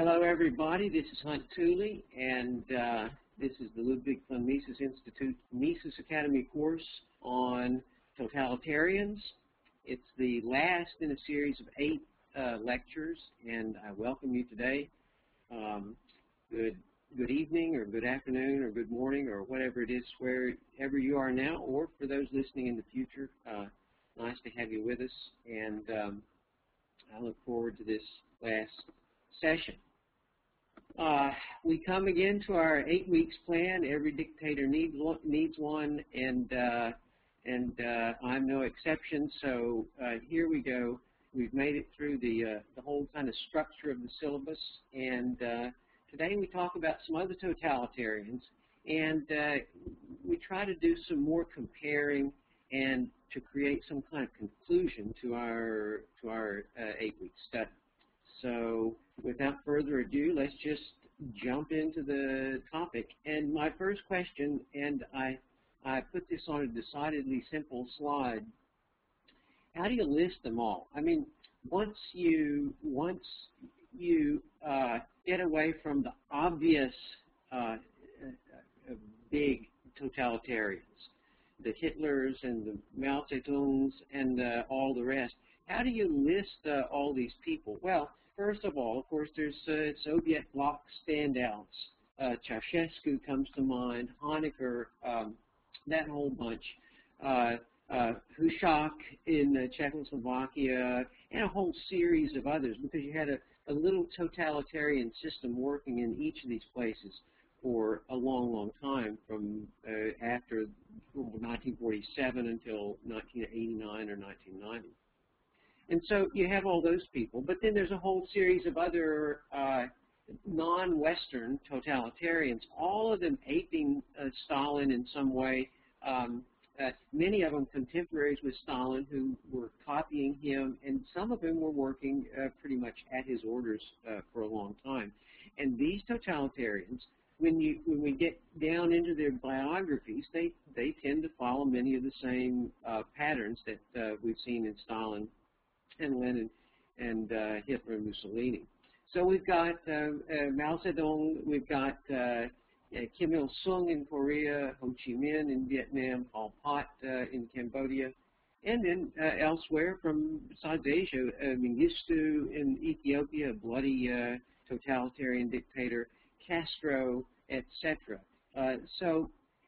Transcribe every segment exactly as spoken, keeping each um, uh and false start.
Hello, everybody. This is Hunt Tooley, and uh, this is the Ludwig von Mises Institute Mises Academy course on totalitarians. It's the last in a series of eight uh, lectures, and I welcome you today. Um, good, good evening, or good afternoon, or good morning, or whatever it is, wherever you are now, or for those listening in the future. Uh, nice to have you with us, and um, I look forward to this last session. Uh, we come again to our eight weeks plan. Every dictator needs one, needs one and uh, and uh, I'm no exception. So uh, here we go. We've made it through the uh, the whole kind of structure of the syllabus, and uh, today we talk about some other totalitarians, and uh, we try to do some more comparing and to create some kind of conclusion to our to our uh, eight week study. So without further ado, let's just jump into the topic. And my first question, and I, I put this on a decidedly simple slide, how do you list them all? I mean, once you, once you uh, get away from the obvious uh, uh, big totalitarians, the Hitlers and the Mao Zedongs and uh, all the rest, how do you list uh, all these people? Well, first of all, of course, there's uh, Soviet bloc standouts. Uh, Ceausescu comes to mind, Honecker, um, that whole bunch. Uh, uh, Hushak in uh, Czechoslovakia, and a whole series of others, because you had a, a little totalitarian system working in each of these places for a long, long time, from uh, after nineteen forty-seven until nineteen eighty-nine or nineteen ninety. And so you have all those people, but then there's a whole series of other uh, non-Western totalitarians, all of them aping uh, Stalin in some way, um, uh, many of them contemporaries with Stalin who were copying him, and some of them were working uh, pretty much at his orders uh, for a long time. And these totalitarians, when, you, when we get down into their biographies, they, they tend to follow many of the same uh, patterns that uh, we've seen in Stalin and Lenin and uh, Hitler and Mussolini. So we've got uh, uh, Mao Zedong, we've got uh, uh, Kim Il-sung in Korea, Ho Chi Minh in Vietnam, Pol Pot uh, in Cambodia, and then uh, elsewhere from besides Asia, uh, Mengistu in Ethiopia, a bloody uh, totalitarian dictator, Castro, et cetera. Uh, so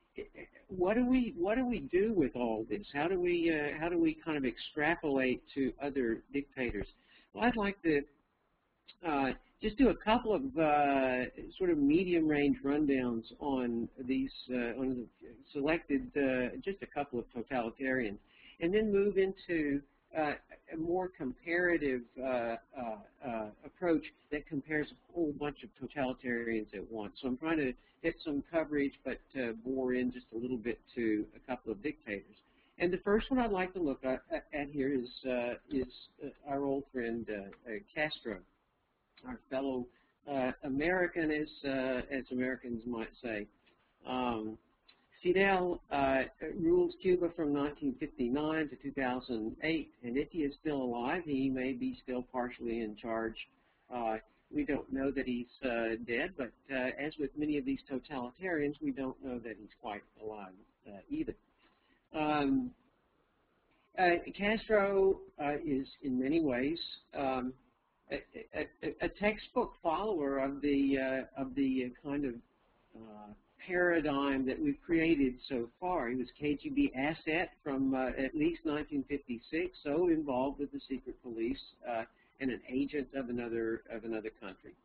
What do we what do we do with all this? How do we uh, how do we kind of extrapolate to other dictators? Well, I'd like to uh, just do a couple of uh, sort of medium range rundowns on these uh, on the selected uh, just a couple of totalitarians, and then move into uh, a more comparative uh, uh, uh, approach that compares a whole bunch of totalitarians at once. So I'm trying to hit some coverage, but uh, bore in just a little bit to a couple of dictators. And the first one I'd like to look at, at here is uh, is uh, our old friend uh, uh, Castro, our fellow uh, American, as uh, as Americans might say. Um, Fidel uh, rules Cuba from nineteen fifty-nine to two thousand eight, and if he is still alive, he may be still partially in charge. Uh, we don't know that he's uh, dead, but uh, as with many of these totalitarians, we don't know that he's quite alive uh, either. Um, uh, Castro uh, is, in many ways, um, a, a, a textbook follower of the uh, of the kind of uh, paradigm that we've created so far. He was K G B asset from uh, at least nineteen fifty-six, so involved with the secret police uh, and an agent of another of another country.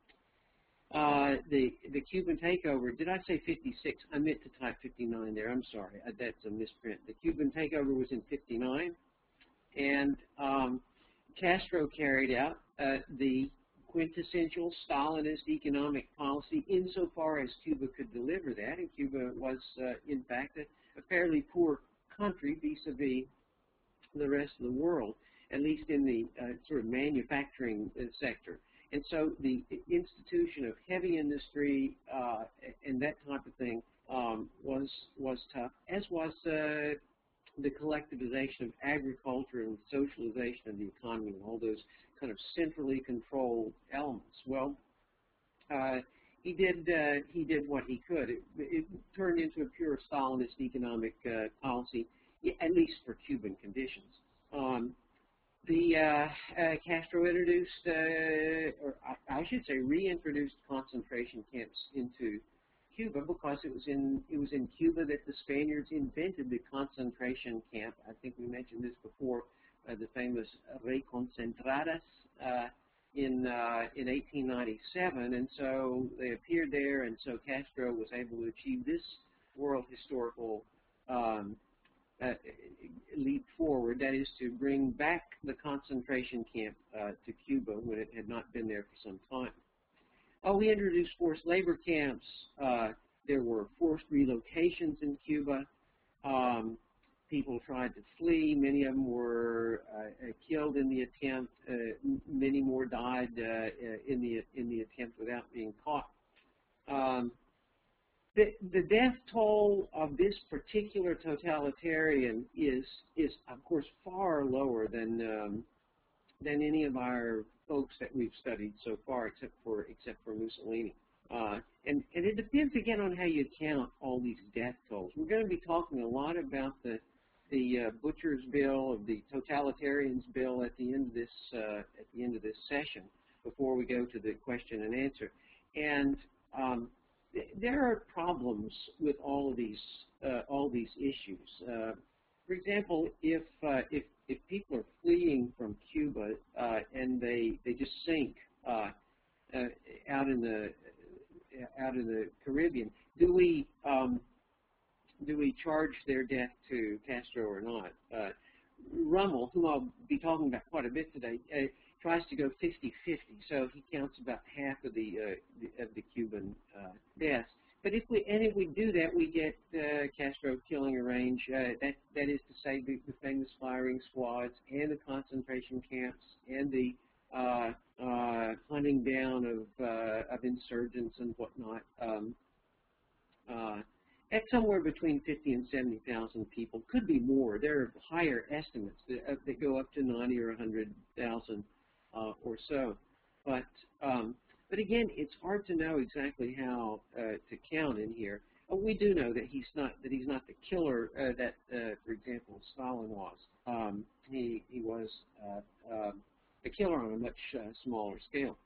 Uh, the the Cuban takeover. Did I say fifty-six? I meant to type fifty-nine there. I'm sorry. Uh, that's a misprint. The Cuban takeover was in fifty-nine, and um, Castro carried out uh, the quintessential Stalinist economic policy insofar as Cuba could deliver that, and Cuba was, uh, in fact, a, a fairly poor country vis-a-vis the rest of the world, at least in the uh, sort of manufacturing uh, sector. And so the institution of heavy industry uh, and that type of thing um, was was tough, as was uh, the collectivization of agriculture and socialization of the economy and all those kind of centrally controlled elements. Well, uh, he did uh, he did what he could. It, it turned into a pure Stalinist economic uh, policy, at least for Cuban conditions. Um, the uh, uh, Castro introduced, uh, or I, I should say, reintroduced concentration camps into Cuba because it was in it was in Cuba that the Spaniards invented the concentration camp. I think we mentioned this before, uh, the famous Reconcentradas uh, in uh, in eighteen ninety-seven, and so they appeared there, and so Castro was able to achieve this world historical um, uh, leap forward, that is to bring back the concentration camp uh, to Cuba when it had not been there for some time. Oh, we introduced forced labor camps. Uh, there were forced relocations in Cuba. Um, people tried to flee. Many of them were uh, killed in the attempt. Uh, many more died uh, in the in the attempt without being caught. Um, the, the death toll of this particular totalitarian is is of course far lower than um, than any of our folks that we've studied so far, except for except for Mussolini. Uh, and, and it depends again on how you count all these death tolls. We're going to be talking a lot about the the uh, Butcher's bill, of the totalitarians bill, at the end of this uh, at the end of this session, before we go to the question and answer. And um, th there are problems with all of these uh, all these issues. Uh, for example, if uh, if if people are fleeing from Cuba uh, and they they just sink uh, uh, out in the out in the Caribbean, do we um, do we charge their death to Castro or not? Uh, Rummel, whom I'll be talking about quite a bit today, uh, tries to go fifty fifty, so he counts about half of the, uh, the of the Cuban uh, deaths. But if we and if we do that, we get uh, Castro killing a range. Uh, that that is to say, the, the famous firing squads and the concentration camps and the uh, uh, hunting down of uh, of insurgents and whatnot. Um, uh, at somewhere between fifty and seventy thousand people, could be more. There are higher estimates that, uh, that go up to ninety or a hundred thousand uh, or so. But um, but again, it's hard to know exactly how uh, to count in here. Uh, we do know that he's not that he's not the killer uh, that, uh, for example, Stalin was. Um, he he was uh, uh, a killer on a much uh, smaller scale.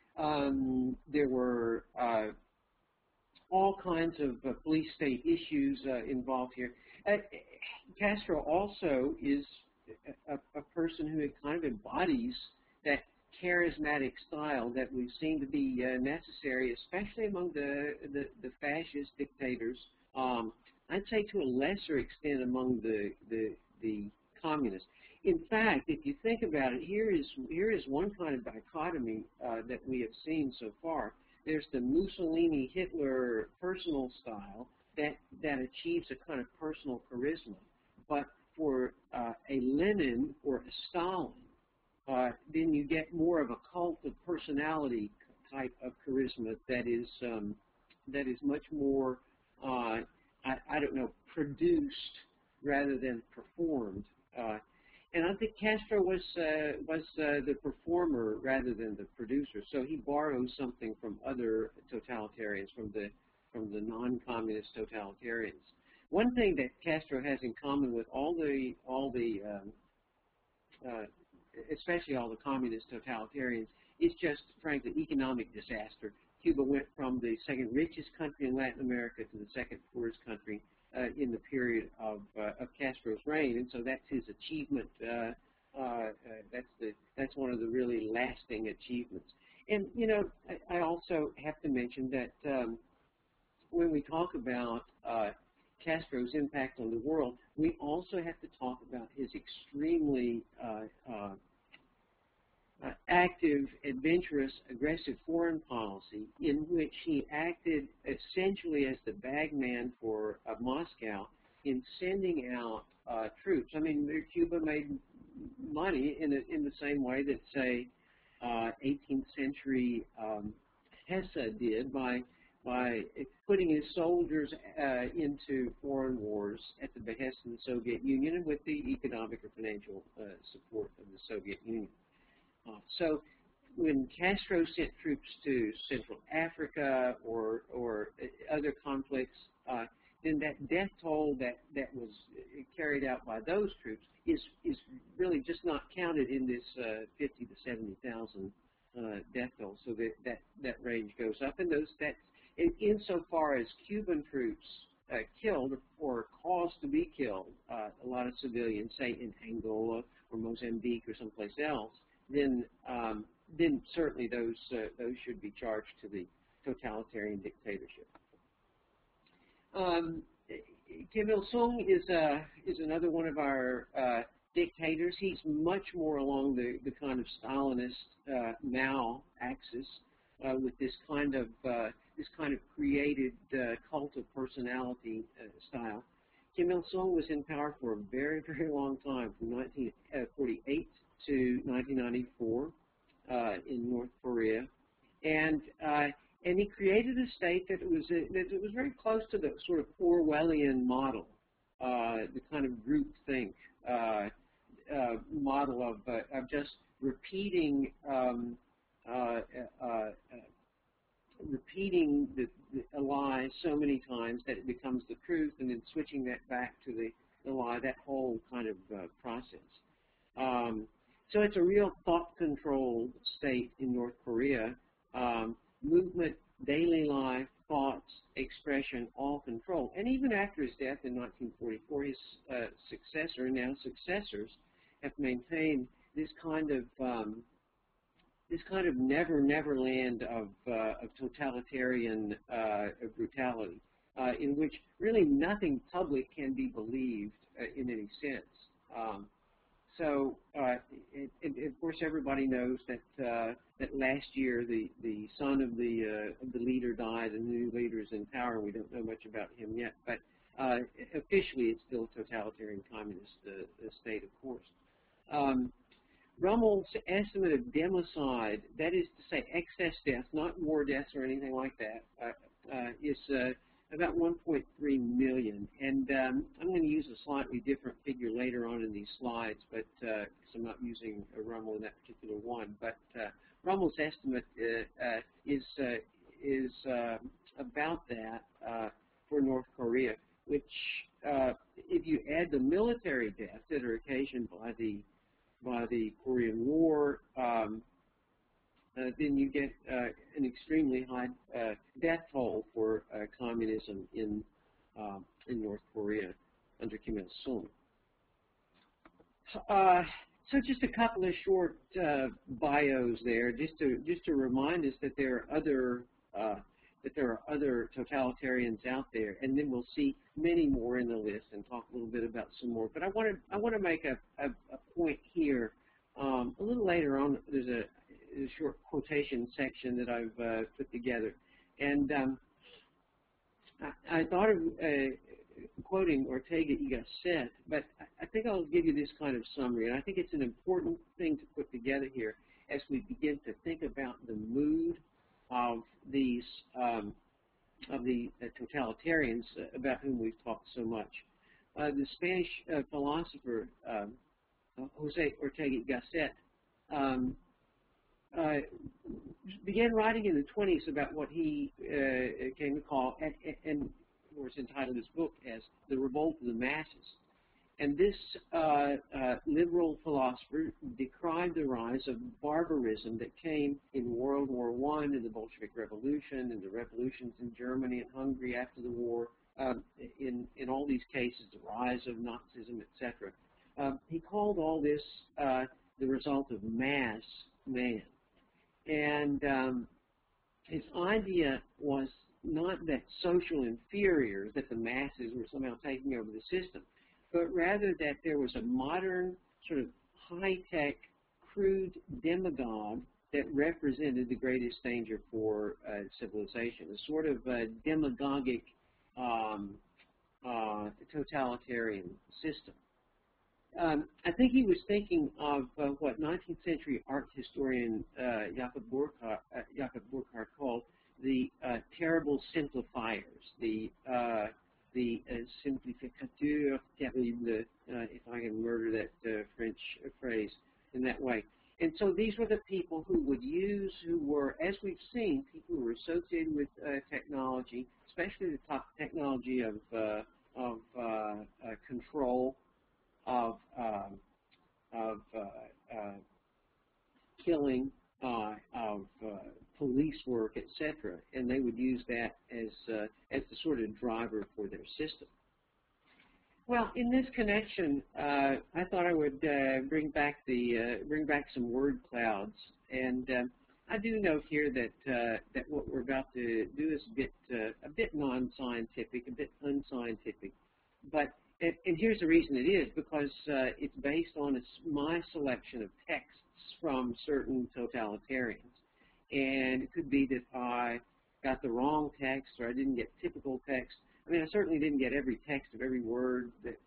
Um, there were uh, all kinds of uh, police state issues uh, involved here. Uh, Castro also is a, a person who kind of embodies that charismatic style that we've seen to be uh, necessary, especially among the, the, the fascist dictators. Um, I'd say to a lesser extent among the, the, the communists. In fact, if you think about it, here is, here is one kind of dichotomy uh, that we have seen so far. There's the Mussolini-Hitler personal style that, that achieves a kind of personal charisma. But for uh, a Lenin or a Stalin, uh, then you get more of a cult of personality type of charisma that is um, that is much more, uh, I, I don't know, produced rather than performed. Uh, And I think Castro was uh, was uh, the performer rather than the producer. So he borrows something from other totalitarians, from the from the non-communist totalitarians. One thing that Castro has in common with all the all the um, uh, especially all the communist totalitarians is just, frankly, economic disaster. Cuba went from the second richest country in Latin America to the second poorest country Uh, in the period of, uh, of Castro's reign, and so that's his achievement. Uh, uh, uh, that's the that's one of the really lasting achievements. And you know, I, I also have to mention that um, when we talk about uh, Castro's impact on the world, we also have to talk about his extremely uh, uh, Uh, active, adventurous, aggressive foreign policy in which he acted essentially as the bagman for uh, Moscow in sending out uh, troops. I mean, Cuba made money in, a, in the same way that, say, uh, eighteenth century um, Hesse did by, by putting his soldiers uh, into foreign wars at the behest of the Soviet Union and with the economic or financial uh, support of the Soviet Union. Uh, so when Castro sent troops to Central Africa or or other conflicts, uh, then that death toll that that was carried out by those troops is is really just not counted in this uh, fifty to seventy thousand uh, death toll. So that that that range goes up, and those that in, insofar as Cuban troops uh, killed or caused to be killed uh, a lot of civilians, say in Angola or Mozambique or someplace else, then um, then certainly those uh, those should be charged to the totalitarian dictatorship. Um, Kim Il-sung is uh, is another one of our uh, dictators. He's much more along the, the kind of Stalinist uh, Mao axis, uh, with this kind of uh, this kind of created uh, cult of personality uh, style. Kim Il-sung was in power for a very, very long time, from nineteen forty-eight to nineteen ninety-four uh, in North Korea, and uh, and he created a state that was a, that was very close to the sort of Orwellian model, uh, the kind of groupthink uh, uh, model of uh, of just repeating um, uh, uh, uh, repeating the, the, a lie so many times that it becomes the truth, and then switching that back to the, the lie. That whole kind of uh, process. Um, so it's a real thought-controlled state in North Korea. Um, movement, daily life, thoughts, expression, all controlled. And even after his death in nineteen forty-four, his uh, successor, now successors, have maintained this kind of um, this kind of never, never land of, uh, of totalitarian uh, brutality, uh, in which really nothing public can be believed uh, in any sense. Um, So, uh, it, it, of course, everybody knows that uh, that last year the, the son of the uh, of the leader died, and the new leader is in power. We don't know much about him yet, but uh, officially it's still a totalitarian communist uh, state, of course. Um, Rummel's estimate of democide, that is to say excess deaths, not war deaths or anything like that, uh, uh, is uh, about one point three million. And um, I'm going to use a slightly different figure later on in these slides, but because uh, I'm not using a Rummel in that particular one. But uh, Rummel's estimate uh, uh, is uh, is uh, about that uh, for North Korea, which, uh, if you add the military deaths that are occasioned by the by the Korean War, um, uh, then you get uh, an extremely high uh, death toll for uh, communism in uh, in North Korea under Kim Il-sung. Uh, so just a couple of short uh, bios there, just to just to remind us that there are other uh, that there are other totalitarians out there, and then we'll see many more in the list and talk a little bit about some more. But I want to I want to make a, a, a point here. Um, a little later on, there's a, a short quotation section that I've uh, put together, and um, I, I thought of uh, quoting Ortega y Gasset, but I think I'll give you this kind of summary, and I think it's an important thing to put together here as we begin to think about the mood of these um, of the uh, totalitarians uh, about whom we've talked so much. Uh, the Spanish uh, philosopher um, Jose Ortega y Gasset um, uh, began writing in the twenties about what he uh, came to call, and, and was entitled his book as The Revolt of the Masses. And this uh, uh, liberal philosopher decried the rise of barbarism that came in World War One, in the Bolshevik Revolution, in the revolutions in Germany and Hungary after the war, um, in, in all these cases, the rise of Nazism, et cetera. Um, he called all this uh, the result of mass man. And um, his idea was not that social inferiors, that the masses were somehow taking over the system, but rather that there was a modern, sort of high-tech, crude demagogue that represented the greatest danger for uh, civilization, a sort of uh, demagogic um, uh, totalitarian system. Um, I think he was thinking of uh, what nineteenth century art historian uh, Jakob Burckhardt, uh, Jakob Burckhardt called the uh, terrible simplifiers, the uh, the uh, simplificateurs terribles, uh, if I can murder that uh, French phrase in that way. And so these were the people who would use, who were, as we've seen, people who were associated with uh, technology, especially the top technology of, uh, of uh, uh, control, of, uh, of uh, uh, killing, uh, of uh, police work, et cetera, and they would use that as, uh, as the sort of driver for their system. Well, in this connection, uh, I thought I would uh, bring back the uh, bring back some word clouds, and uh, I do note here that uh, that what we're about to do is a bit uh, a bit non-scientific, a bit unscientific, but and, and here's the reason it is, because uh, it's based on a, my selection of texts from certain totalitarians, and it could be that I got the wrong text or I didn't get typical text. I mean, I certainly didn't get every text of every word that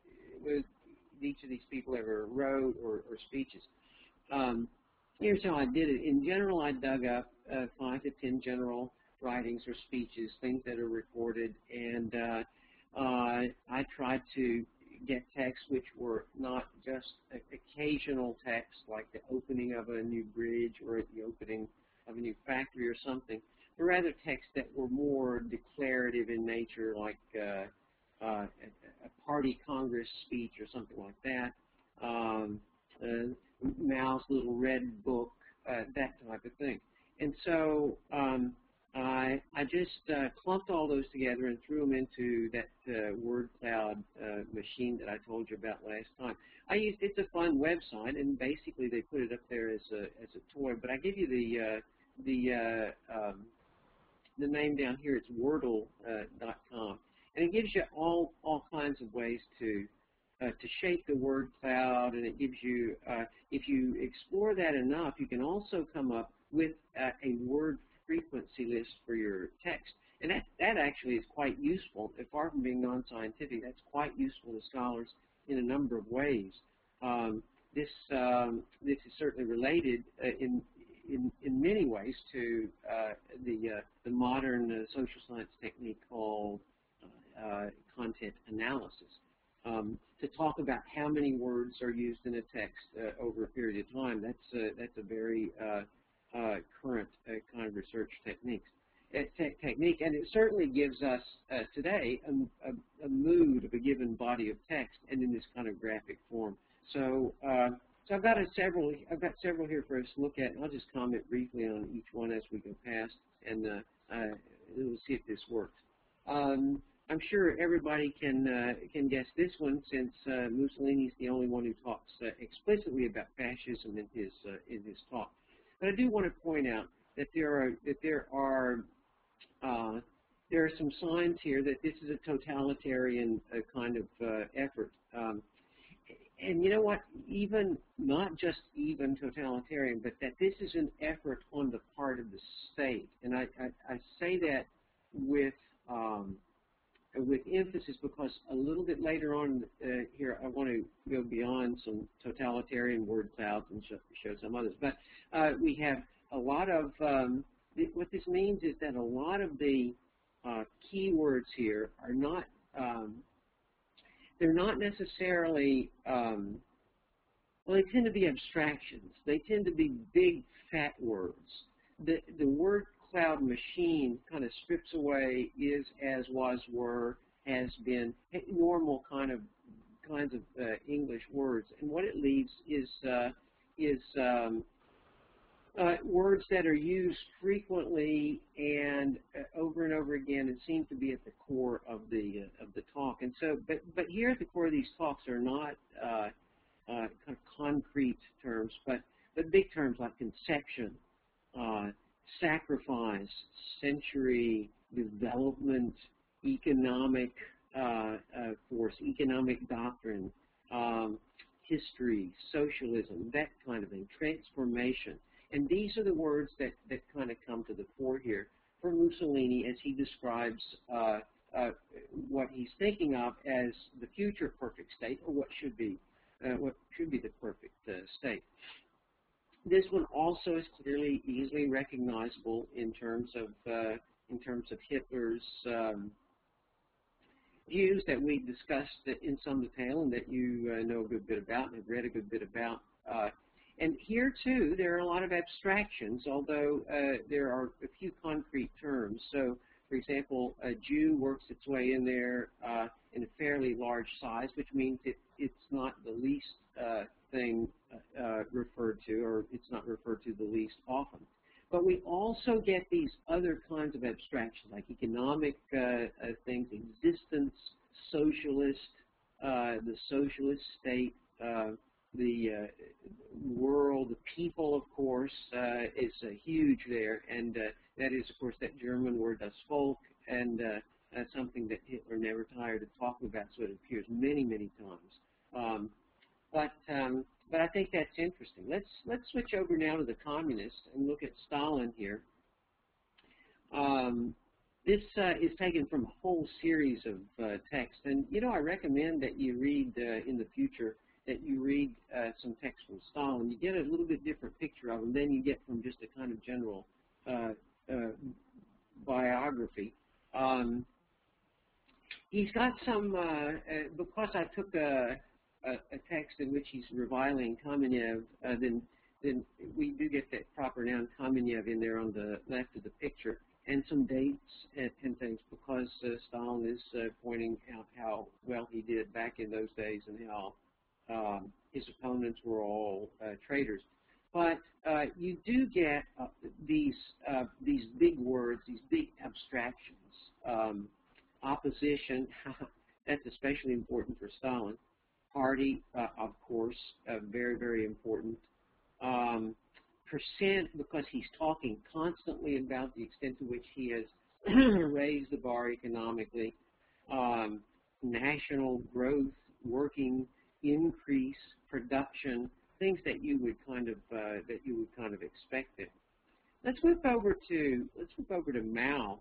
each of these people ever wrote or, or speeches. Um, here's how I did it. In general, I dug up uh, five to ten general writings or speeches, things that are recorded, and uh, uh, I tried to get texts which were not just occasional text, like the opening of a new bridge or the opening of a new factory or something, but rather texts that were more declarative in nature, like uh, uh, a, a party Congress speech or something like that, um, uh, Mao's little red book, uh, that type of thing. And so um, I, I just uh, clumped all those together and threw them into that uh, word cloud uh, machine that I told you about last time. I used, it's a fun website, and basically they put it up there as a, as a toy, but I give you the, uh, the uh, um, the name down here. It's Wordle dot com, uh, and it gives you all all kinds of ways to uh, to shape the word cloud, and it gives you, uh, if you explore that enough, you can also come up with uh, a word frequency list for your text, and that that actually is quite useful. Far from being non-scientific, that's quite useful to scholars in a number of ways. Um, this um, this is certainly related uh, in In, in many ways to uh, the, uh, the modern uh, social science technique called uh, uh, content analysis. Um, to talk about how many words are used in a text uh, over a period of time, that's, uh, that's a very uh, uh, current uh, kind of research technique. Uh, te technique, and it certainly gives us uh, today a, a, a mood of a given body of text, and in this kind of graphic form. So. Uh, So I've got a several. I've got several here for us to look at, and I'll just comment briefly on each one as we go past, and uh, uh, we'll see if this works. Um, I'm sure everybody can uh, can guess this one, since uh, Mussolini's the only one who talks uh, explicitly about fascism in his uh, in his talk. But I do want to point out that there are that there are uh, there are some signs here that this is a totalitarian uh, kind of uh, effort. Um, And you know what, even, not just even totalitarian, but that this is an effort on the part of the state. And I, I, I say that with, um, with emphasis, because a little bit later on uh, here I want to go beyond some totalitarian word clouds and show, show some others. But uh, we have a lot of, um, th what this means is that a lot of the uh, keywords here are not, um, they're not necessarily, um, well, they tend to be abstractions. They tend to be big, fat words. The, the word cloud machine kind of strips away is, as, was, were, has been, normal kind of kinds of uh, English words. And what it leaves is, uh, is um, Uh, words that are used frequently and uh, over and over again, and seem to be at the core of the uh, of the talk. And so, but but here at the core of these talks are not uh, uh, kind of concrete terms, but but big terms like conception, uh, sacrifice, century, development, economic uh, uh, force, economic doctrine, um, history, socialism, that kind of thing, transformation. And these are the words that, that kind of come to the fore here for Mussolini as he describes uh, uh, what he's thinking of as the future perfect state, or what should be uh, what should be the perfect uh, state. This one also is clearly easily recognizable in terms of uh, in terms of Hitler's um, views that we discussed in some detail, and that you uh, know a good bit about and have read a good bit about. Uh, And here, too, there are a lot of abstractions, although uh, there are a few concrete terms. So, for example, a Jew works its way in there uh, in a fairly large size, which means it, it's not the least uh, thing uh, referred to, or it's not referred to the least often. But we also get these other kinds of abstractions, like economic uh, uh, things, existence, socialist, uh, the socialist state, uh, the uh, world, the people, of course, uh, is uh, huge there, and uh, that is, of course, that German word, das Volk, and uh, that's something that Hitler never tired of talking about, so it appears many, many times. Um, but um, but I think that's interesting. Let's let's switch over now to the communists and look at Stalin here. Um, this uh, is taken from a whole series of uh, texts, and you know I recommend that you read uh, in the future that you read uh, some text from Stalin. You get a little bit different picture of him than you get from just a kind of general uh, uh, biography. Um, he's got some, uh, uh, because I took a, a, a text in which he's reviling Kamenev, uh, then, then we do get that proper noun Kamenev in there on the left of the picture, and some dates and, and things, because uh, Stalin is uh, pointing out how well he did back in those days and how Um, his opponents were all uh, traitors. But uh, you do get uh, these uh, these big words, these big abstractions. Um, opposition, that's especially important for Stalin. Party, uh, of course, uh, very, very important. Um, percent, because he's talking constantly about the extent to which he has raised the bar economically. Um, national growth, working increase, production, things that you would kind of uh, that you would kind of expect there. Let's move over to let's move over to Mao,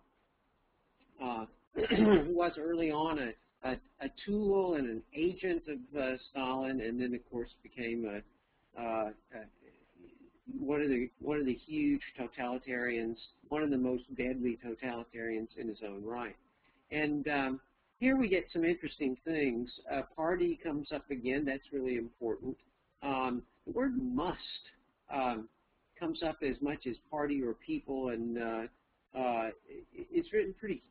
uh, who was early on a, a, a tool and an agent of uh, Stalin, and then of course became a, uh, a one of the one of the huge totalitarians, one of the most deadly totalitarians in his own right, and. Um, Here we get some interesting things. Uh, party comes up again. That's really important. Um, the word must um, comes up as much as party or people, and uh, uh, it's written pretty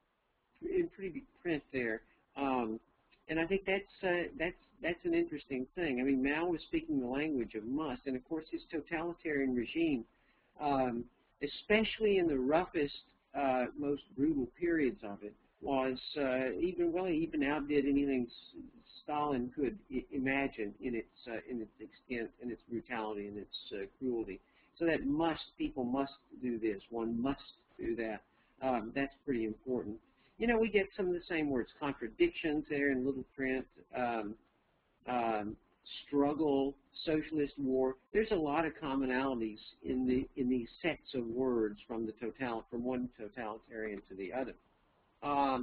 in pretty big print there. Um, and I think that's uh, that's that's an interesting thing. I mean, Mao was speaking the language of must, and of course his totalitarian regime, um, especially in the roughest, uh, most brutal periods of it, was uh, even well, he even outdid anything Stalin could I imagine in its uh, in its extent, in its brutality, and its uh, cruelty. So that must, people must do this, one must do that. Um, that's pretty important. You know, we get some of the same words, contradictions there in little print, um, um, struggle, socialist war. There's a lot of commonalities in the in these sets of words from the total from one totalitarian to the other. Um,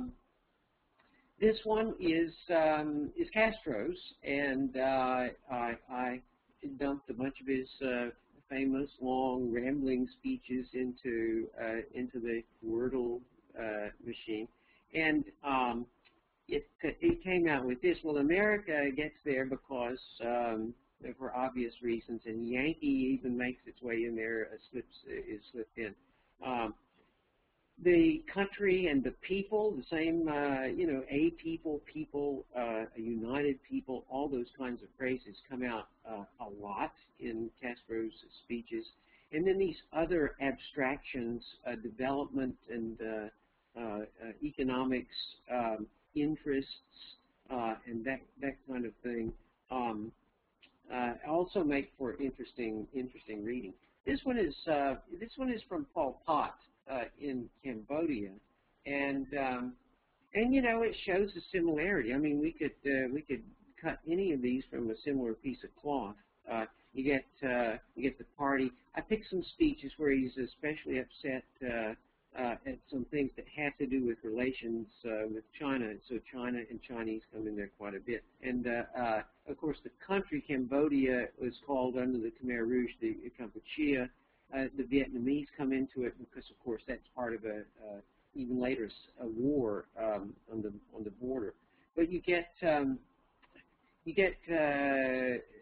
this one is um, is Castro's, and uh, I, I dumped a bunch of his uh, famous, long, rambling speeches into uh, into the Wordle uh, machine, and um, it it came out with this. Well, America gets there because um, for obvious reasons, and Yankee even makes its way in there, uh, slips is slipped in. Um, The country and the people, the same, uh, you know, a people, people, uh, a united people, all those kinds of phrases come out uh, a lot in Castro's speeches. And then these other abstractions, uh, development and uh, uh, uh, economics, um, interests, uh, and that, that kind of thing, um, uh, also make for interesting, interesting reading. This one is, uh, this one is from Pol Pot. Uh, in Cambodia, and um, and you know it shows a similarity. I mean, we could uh, we could cut any of these from a similar piece of cloth. Uh, you get uh, you get the party. I picked some speeches where he's especially upset uh, uh, at some things that have to do with relations uh, with China. So China and Chinese come in there quite a bit. And uh, uh, of course, the country Cambodia was called under the Khmer Rouge the Kampuchea. Uh, the Vietnamese come into it because, of course, that's part of a uh, even later a war um, on the on the border. But you get um, you get uh,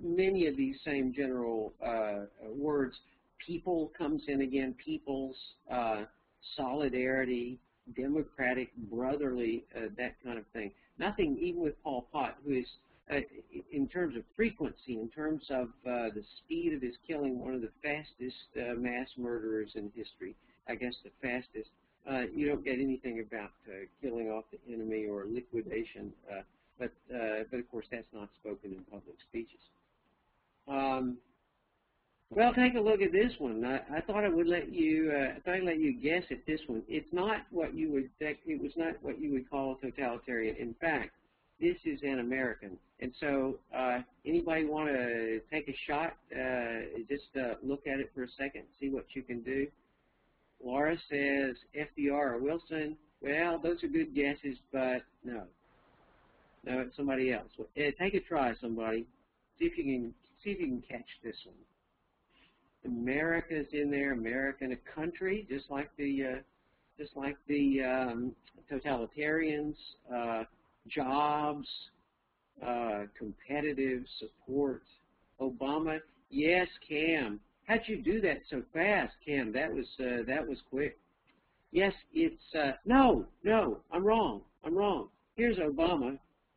many of these same general uh, words. People comes in again, peoples, uh, solidarity, democratic, brotherly, uh, that kind of thing. Nothing, even with Pol Pot, who is, uh, in terms of frequency, in terms of uh, the speed of his killing, one of the fastest uh, mass murderers in history, I guess the fastest. Uh, you don't get anything about uh, killing off the enemy or liquidation, uh, but, uh, but of course that's not spoken in public speeches. Um, well, take a look at this one. I, I thought I would let you. Uh, I thought I'd let you guess at this one. It's not what you would think. It was not what you would call totalitarian. In fact, this is an American. And so, uh, anybody want to take a shot? Uh, just uh, look at it for a second, see what you can do. Laura says F D R or Wilson. Well, those are good guesses, but no. No, it's somebody else. Well, uh, take a try, somebody. See if you can see if you can catch this one. America's in there. America, a country, just like the uh, just like the um, totalitarians. Uh, jobs, uh, competitive support. Obama. Yes, Cam. How'd you do that so fast, Cam? That was uh, that was quick. Yes, it's uh, no, no. I'm wrong. I'm wrong. Here's Obama.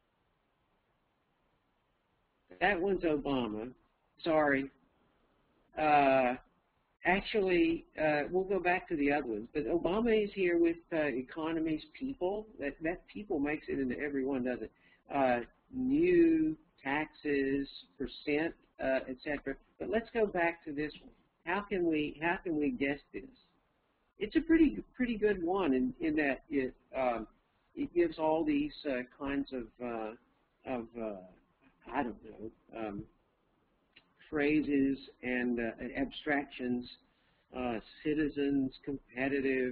That one's Obama. Sorry. Uh, actually, uh, we'll go back to the other ones. But Obama is here with uh, economies, people. That that people makes it into every one, doesn't it? Uh, new taxes, percent, uh, et cetera. But let's go back to this one. How can we how can we guess this? It's a pretty pretty good one in in that it um, it gives all these uh, kinds of uh, of uh, I don't know. Um, phrases and uh, abstractions, uh, citizens, competitive,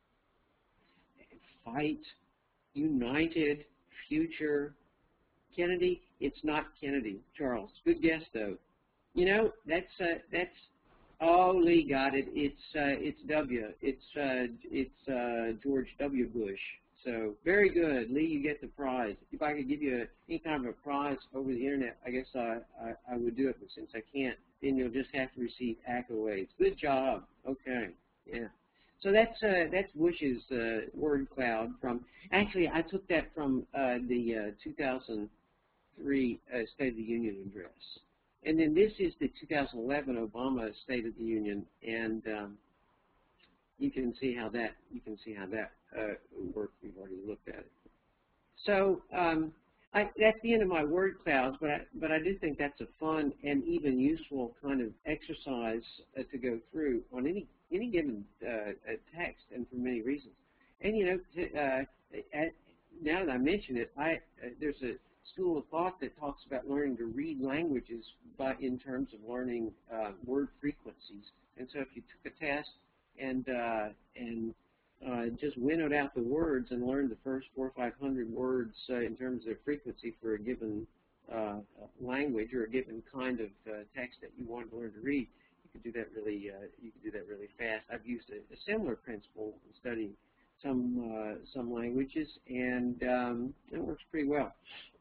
fight, united, future. Kennedy, it's not Kennedy. Charles, good guess though. You know, that's uh, that's. Oh, Lee got it. It's uh, it's W. It's uh, it's uh, George W. Bush. So very good, Lee. You get the prize. If I could give you a, any kind of a prize over the internet, I guess I, I I would do it. But since I can't, then you'll just have to receive accolades. Good job. Okay. Yeah. So that's uh, that's Bush's uh, word cloud from. Actually, I took that from uh, the uh, two thousand three uh, State of the Union address, and then this is the two thousand eleven Obama State of the Union, and um, you can see how that you can see how that uh, worked. We've already looked at it. So um, I, that's the end of my word clouds, but I, but I do think that's a fun and even useful kind of exercise uh, to go through on any any given uh, text, and for many reasons. And you know, to, uh, at, now that I mention it, I uh, there's a school of thought that talks about learning to read languages by in terms of learning uh, word frequencies. And so if you took a test and uh, and uh, just winnowed out the words and learned the first four or five hundred words uh, in terms of frequency for a given uh, language or a given kind of uh, text that you wanted to learn to read, you could do that really uh, you could do that really fast. I've used a, a similar principle in studying some uh, some languages, and um, it works pretty well.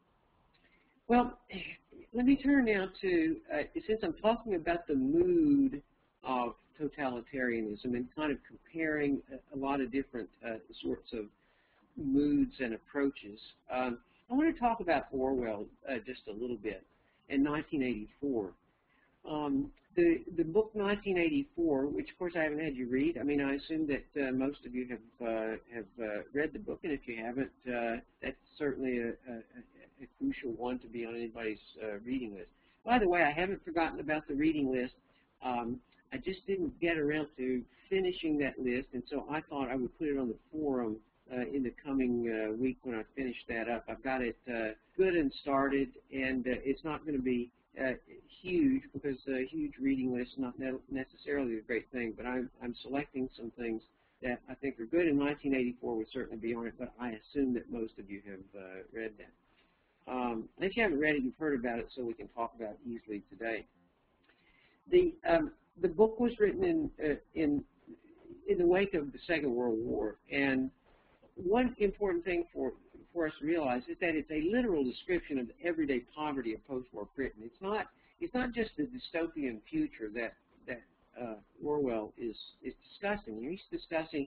Well, let me turn now to uh, since I'm talking about the mood of totalitarianism and kind of comparing a, a lot of different uh, sorts of moods and approaches. Um, I want to talk about Orwell uh, just a little bit in nineteen eighty-four. Um, the, the book nineteen eighty-four, which of course I haven't had you read. I mean, I assume that uh, most of you have uh, have uh, read the book, and if you haven't, uh, that's certainly a, a, a crucial one to be on anybody's uh, reading list. By the way, I haven't forgotten about the reading list. Um, I just didn't get around to finishing that list, and so I thought I would put it on the forum uh, in the coming uh, week when I finish that up. I've got it uh, good and started, and uh, it's not going to be uh, huge because a huge reading list is not ne necessarily a great thing, but I'm, I'm selecting some things that I think are good, and nineteen eighty-four would certainly be on it, but I assume that most of you have uh, read that. Um, if you haven't read it, you've heard about it, so we can talk about it easily today. The um, the book was written in uh, in in the wake of the Second World War, and one important thing for for us to realize is that it's a literal description of the everyday poverty of post-war Britain. It's not it's not just the dystopian future that that uh, Orwell is is discussing. He's discussing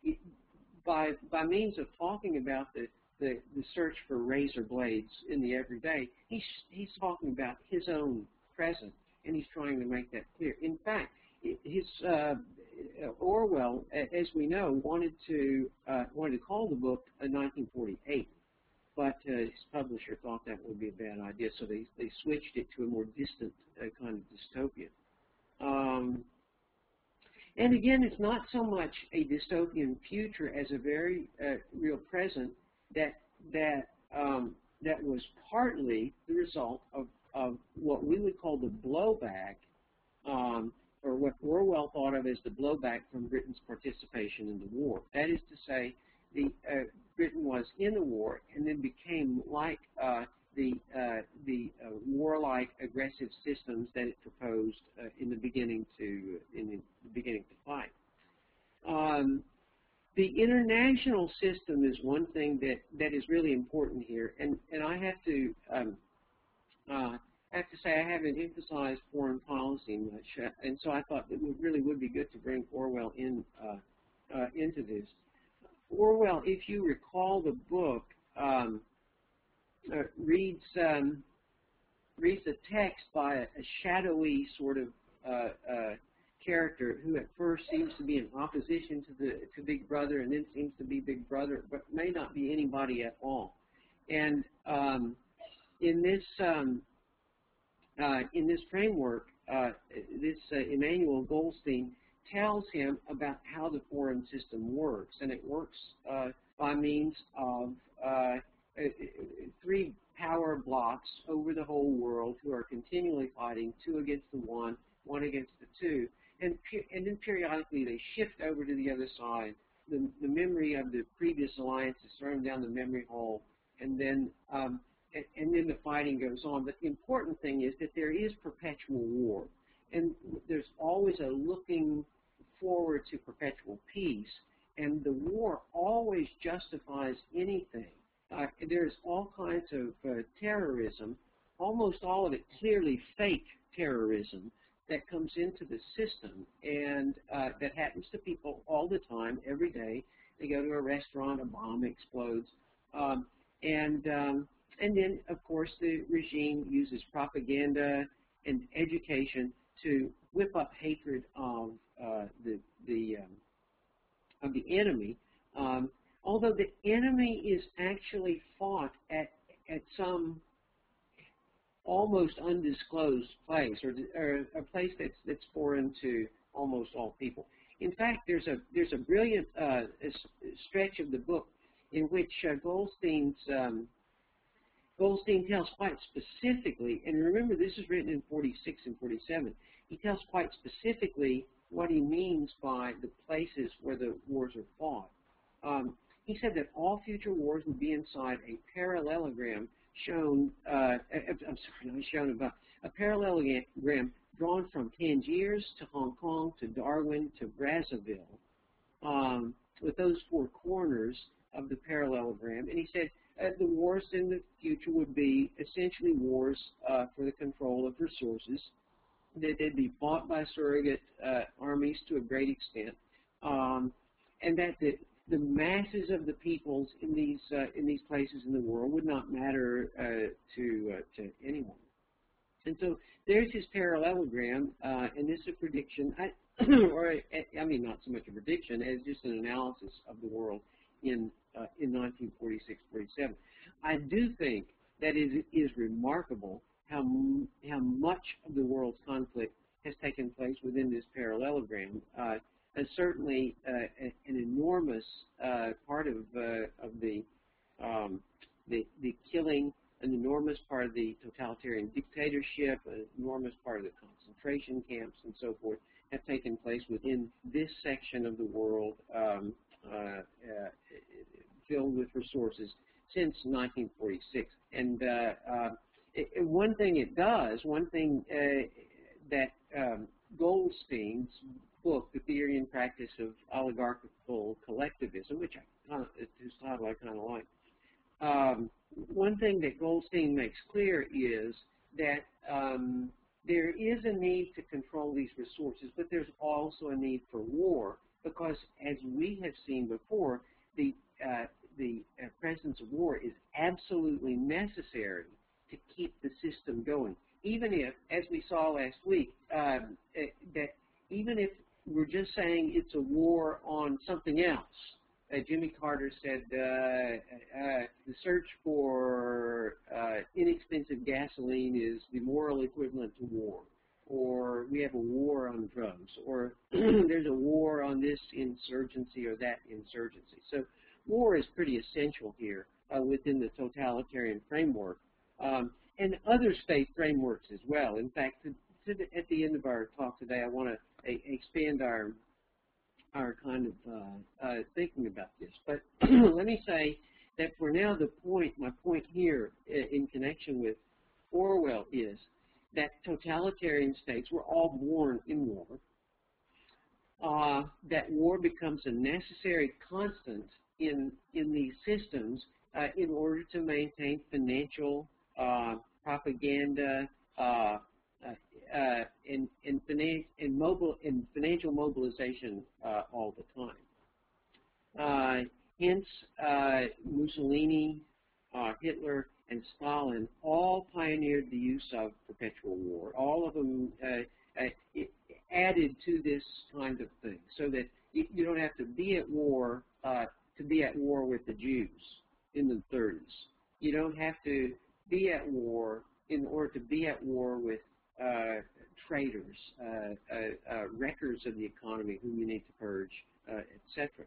by by means of talking about the, the the search for razor blades in the everyday. He's he's talking about his own present, and he's trying to make that clear. In fact, his uh, Orwell, as we know, wanted to uh, wanted to call the book uh, nineteen forty-eight. But uh, his publisher thought that would be a bad idea, so they, they switched it to a more distant uh, kind of dystopia. Um, and again, it's not so much a dystopian future as a very uh, real present that that um, that was partly the result of, of what we would call the blowback, um, or what Orwell thought of as the blowback from Britain's participation in the war. That is to say, the uh, Britain was in the war and then became like uh, the uh, the uh, warlike, aggressive systems that it proposed uh, in the beginning to in the beginning to fight. Um, the international system is one thing that that is really important here, and and I have to um, uh, have to say I haven't emphasized foreign policy much, uh, and so I thought it would, really would be good to bring Orwell in uh, uh, into this. Orwell, if you recall the book, um, uh, reads um, reads a text by a, a shadowy sort of uh, uh, character who at first seems to be in opposition to the to Big Brother, and then seems to be Big Brother, but may not be anybody at all. And um, in this um, uh, in this framework, uh, this uh, Emmanuel Goldstein tells him about how the foreign system works, and it works uh, by means of uh, three power blocks over the whole world who are continually fighting, two against the one, one against the two, and, and then periodically they shift over to the other side. The, the memory of the previous alliance is thrown down the memory hole, and then um, and, and then the fighting goes on. But the important thing is that there is perpetual war, and there's always a looking forward to perpetual peace, and the war always justifies anything. Uh, there's all kinds of uh, terrorism, almost all of it clearly fake terrorism, that comes into the system, and uh, that happens to people all the time, every day. They go to a restaurant, a bomb explodes, um, and um, and then, of course, the regime uses propaganda and education to whip up hatred of uh, the the um, of the enemy. Um, although the enemy is actually fought at at some almost undisclosed place, or, or a place that's that's foreign to almost all people. In fact, there's a there's a brilliant uh, stretch of the book in which uh, Goldstein's um, Goldstein tells quite specifically, and remember this is written in forty-six and forty-seven, he tells quite specifically what he means by the places where the wars are fought. Um, he said that all future wars would be inside a parallelogram shown, uh, I'm sorry, not shown about, a parallelogram drawn from Tangiers to Hong Kong to Darwin to Brazzaville, um, with those four corners of the parallelogram. And he said uh, the wars in the future would be essentially wars uh, for the control of resources, that they'd be fought by surrogate uh, armies to a great extent, um, and that the, the masses of the peoples in these uh, in these places in the world would not matter uh, to uh, to anyone. And so there's his parallelogram, uh, and this is a prediction, I, or a, I mean not so much a prediction as just an analysis of the world in uh, in nineteen forty-six forty-seven. I do think that it is remarkable how how much of the world's conflict has taken place within this parallelogram. Uh, and certainly uh, an enormous uh, part of uh, of the, um, the the killing, an enormous part of the totalitarian dictatorship, an enormous part of the concentration camps, and so forth, have taken place within this section of the world, um, uh, uh, filled with resources since nineteen forty-six. And uh, uh, it, it, one thing it does, one thing uh, that um, Goldstein's book, The Theory and Practice of Oligarchical Collectivism, which I, uh, whose title I kind of like, um, one thing that Goldstein makes clear is that um, there is a need to control these resources, but there's also a need for war because, as we have seen before, the, uh, the uh, presence of war is absolutely necessary to keep the system going. Even if, as we saw last week, um, uh, that even if we're just saying it's a war on something else, uh, Jimmy Carter said uh, uh, the search for uh, inexpensive gasoline is the moral equivalent to war, or we have a war on drugs, or there's a war on this insurgency or that insurgency. So war is pretty essential here uh, within the totalitarian framework. Um, and other state frameworks as well. In fact, to, to the, at the end of our talk today, I want to expand our our kind of uh, uh, thinking about this. But let me say that for now, the point, my point here in connection with Orwell is that totalitarian states were all born in war, uh, that war becomes a necessary constant in, in these systems uh, in order to maintain financial uh, propaganda, uh, Uh, uh, in, in, finan in, mobile, in financial mobilization uh, all the time. Uh, hence, uh, Mussolini, uh, Hitler, and Stalin all pioneered the use of perpetual war. All of them uh, uh, added to this kind of thing, so that you, you don't have to be at war uh, to be at war with the Jews in the thirties. You don't have to be at war in order to be at war with Uh, traitors, uh, uh, uh, wreckers of the economy whom you need to purge, uh, et cetera.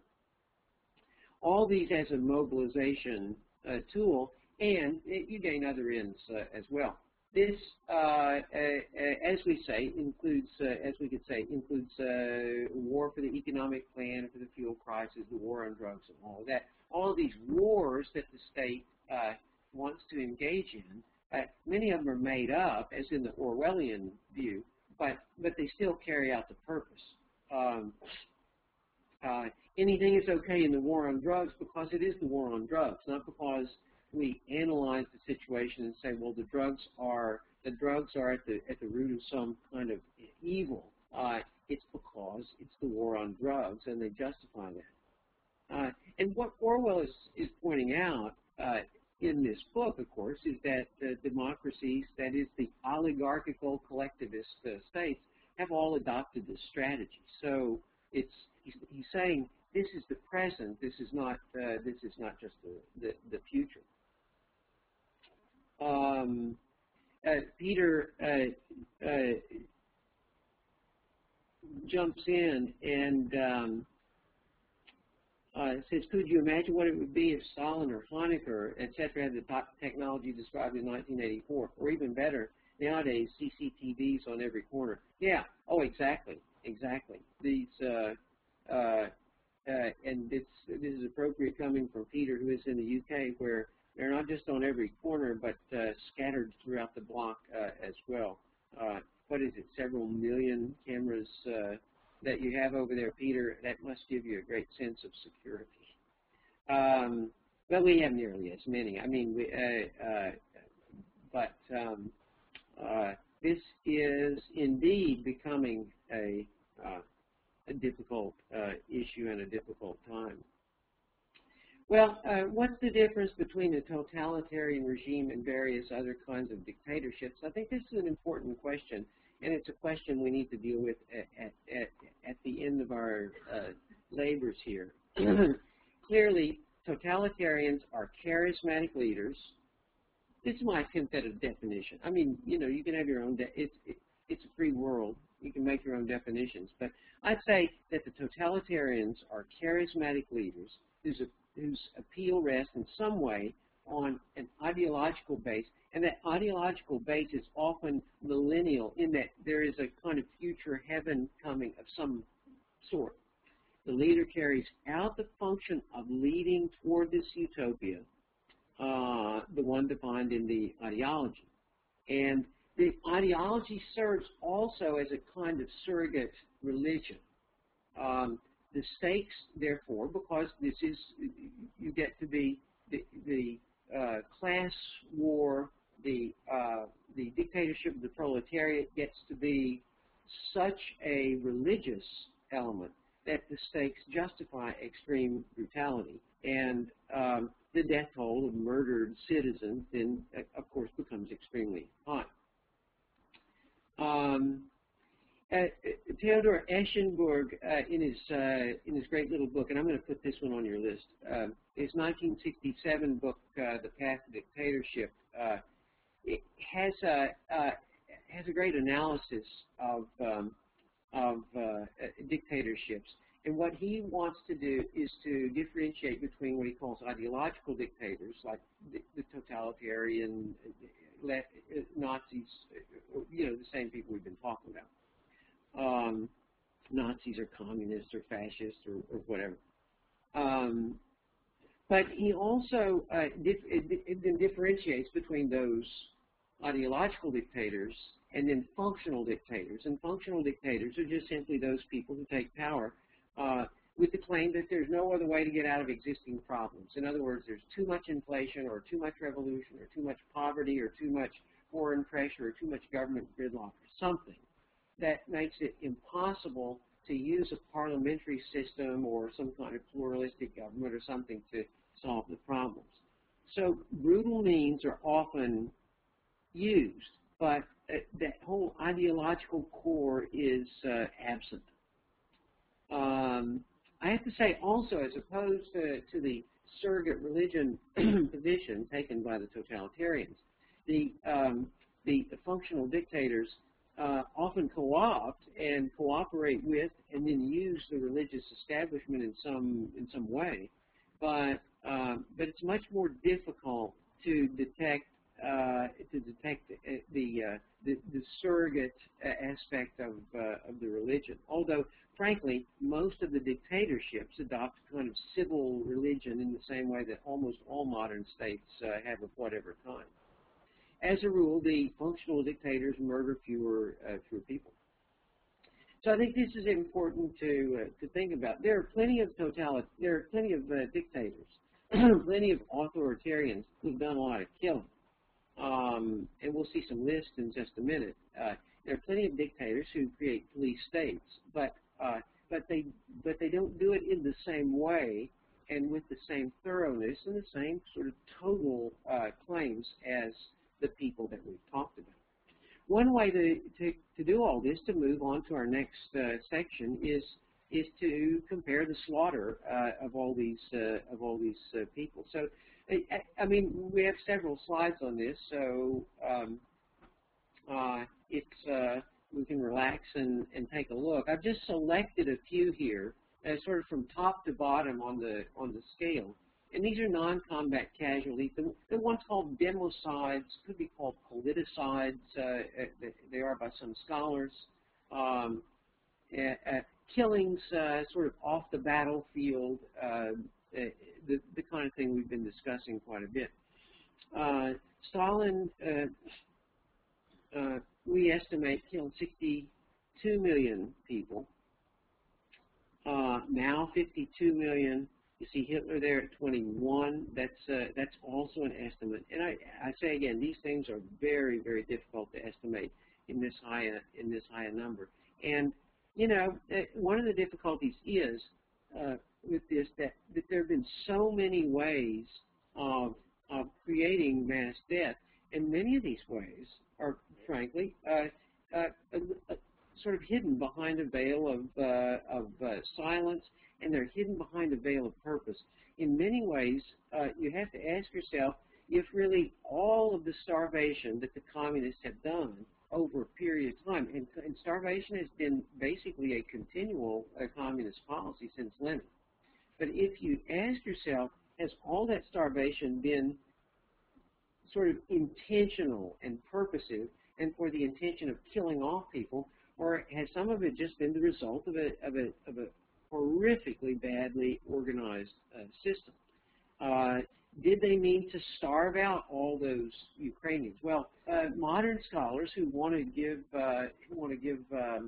All these as a mobilization uh, tool, and it, you gain other ends uh, as well. This, uh, uh, as we say, includes, uh, as we could say, includes uh, war for the economic plan, for the fuel crisis, the war on drugs, and all of that. All of these wars that the state uh, wants to engage in. Uh, many of them are made up, as in the Orwellian view, but, but they still carry out the purpose. Um, uh, anything is okay in the war on drugs because it is the war on drugs, not because we analyze the situation and say, well, the drugs are the drugs are at the at the root of some kind of evil. Uh, it's because it's the war on drugs, and they justify that. Uh, and what Orwell is is pointing out Uh, in this book, of course, is that uh, democracies, that is the oligarchical collectivist uh, states, have all adopted this strategy. So it's he's, he's saying this is the present. This is not uh, this is not just the the, the future. Um, uh, Peter uh, uh, jumps in and. Um, Uh, it says, could you imagine what it would be if Stalin or Honecker, et cetera, had the top technology described in nineteen eighty-four, or even better, nowadays, C C T Vs on every corner? Yeah. Oh, exactly. Exactly. These, uh, uh, uh, and this, this is appropriate coming from Peter, who is in the U K, where they're not just on every corner, but uh, scattered throughout the block uh, as well. Uh, what is it? Several million cameras. Uh, that you have over there, Peter, that must give you a great sense of security. Um, but we have nearly as many. I mean, we, uh, uh, but um, uh, this is indeed becoming a, uh, a difficult uh, issue and a difficult time. Well, uh, what's the difference between a totalitarian regime and various other kinds of dictatorships? I think this is an important question. And it's a question we need to deal with at, at, at, at the end of our uh, labors here. Clearly, totalitarians are charismatic leaders. This is my synthetic definition. I mean, you know, you can have your own, de it's, it, it's a free world. You can make your own definitions. But I'd say that the totalitarians are charismatic leaders whose, whose appeal rests in some way on an ideological base, and that ideological base is often millennial in that there is a kind of future heaven coming of some sort. The leader carries out the function of leading toward this utopia, uh, the one defined in the ideology. And the ideology serves also as a kind of surrogate religion. Um, the stakes, therefore, because this is, you get to be the, the Uh, class war the, uh, the dictatorship of the proletariat gets to be such a religious element that the stakes justify extreme brutality. And um, the death toll of murdered citizens then, uh, of course, becomes extremely high. Um, uh, Theodor Eschenburg, uh, in his uh, in his great little book, and I'm going to put this one on your list, uh, his nineteen sixty-seven book, uh, The Path to Dictatorship, uh, it has a uh, has a great analysis of um, of uh, dictatorships. And what he wants to do is to differentiate between what he calls ideological dictators, like the, the totalitarian left, Nazis, you know, the same people we've been talking about. Um, Nazis or communists or fascists or, or whatever. Um, but he also uh, dif it, it then differentiates between those ideological dictators and then functional dictators. And functional dictators are just simply those people who take power uh, with the claim that there's no other way to get out of existing problems. In other words, there's too much inflation or too much revolution or too much poverty or too much foreign pressure or too much government gridlock or something that makes it impossible to use a parliamentary system or some kind of pluralistic government or something to solve the problems. So brutal means are often used, but uh, that whole ideological core is uh, absent. Um, I have to say also, as opposed to, to the surrogate religion position taken by the totalitarians, the, um, the, the functional dictators uh, often co-opt and cooperate with and then use the religious establishment in some, in some way, but, um, but it's much more difficult to detect Uh, to detect the the, uh, the the surrogate aspect of uh, of the religion. Although, frankly, most of the dictatorships adopt a kind of civil religion in the same way that almost all modern states uh, have of whatever kind. As a rule, the functional dictators murder fewer uh, fewer people. So I think this is important to uh, to think about. There are plenty of totalit there are plenty of uh, dictators, plenty of authoritarians who've done a lot of killing. Um, and we'll see some lists in just a minute. Uh, there are plenty of dictators who create police states, but uh, but they but they don't do it in the same way and with the same thoroughness and the same sort of total uh, claims as the people that we've talked about. One way to to, to do all this, to move on to our next uh, section, is is to compare the slaughter uh, of all these uh, of all these uh, people. So. I mean, we have several slides on this, so um, uh, it's uh, we can relax and, and take a look. I've just selected a few here, uh, sort of from top to bottom on the on the scale, and these are non-combat casualties. The, the ones called democides could be called politicides. Uh, they are by some scholars. Um, uh, uh, killings, uh, sort of off the battlefield. Uh, Uh, the, the kind of thing we've been discussing quite a bit. Uh, Stalin, uh, uh, we estimate, killed sixty-two million people. Uh, now fifty-two million. You see Hitler there at twenty-one. That's uh, that's also an estimate. And I, I say again, these things are very, very difficult to estimate in this high a, in this high a number. And you know, one of the difficulties is uh, with this that, that there have been so many ways of, of creating mass death, and many of these ways are, frankly, uh, uh, uh, sort of hidden behind a veil of, uh, of uh, silence, and they're hidden behind a veil of purpose. In many ways, uh, you have to ask yourself if really all of the starvation that the communists have done over a period of time, and, and starvation has been basically a continual uh, communist policy since Lenin. But if you ask yourself, has all that starvation been sort of intentional and purposive and for the intention of killing off people, or has some of it just been the result of a, of a, of a horrifically badly organized uh, system? Uh, did they mean to starve out all those Ukrainians? Well, uh, modern scholars who want to give, uh, who want to give, um,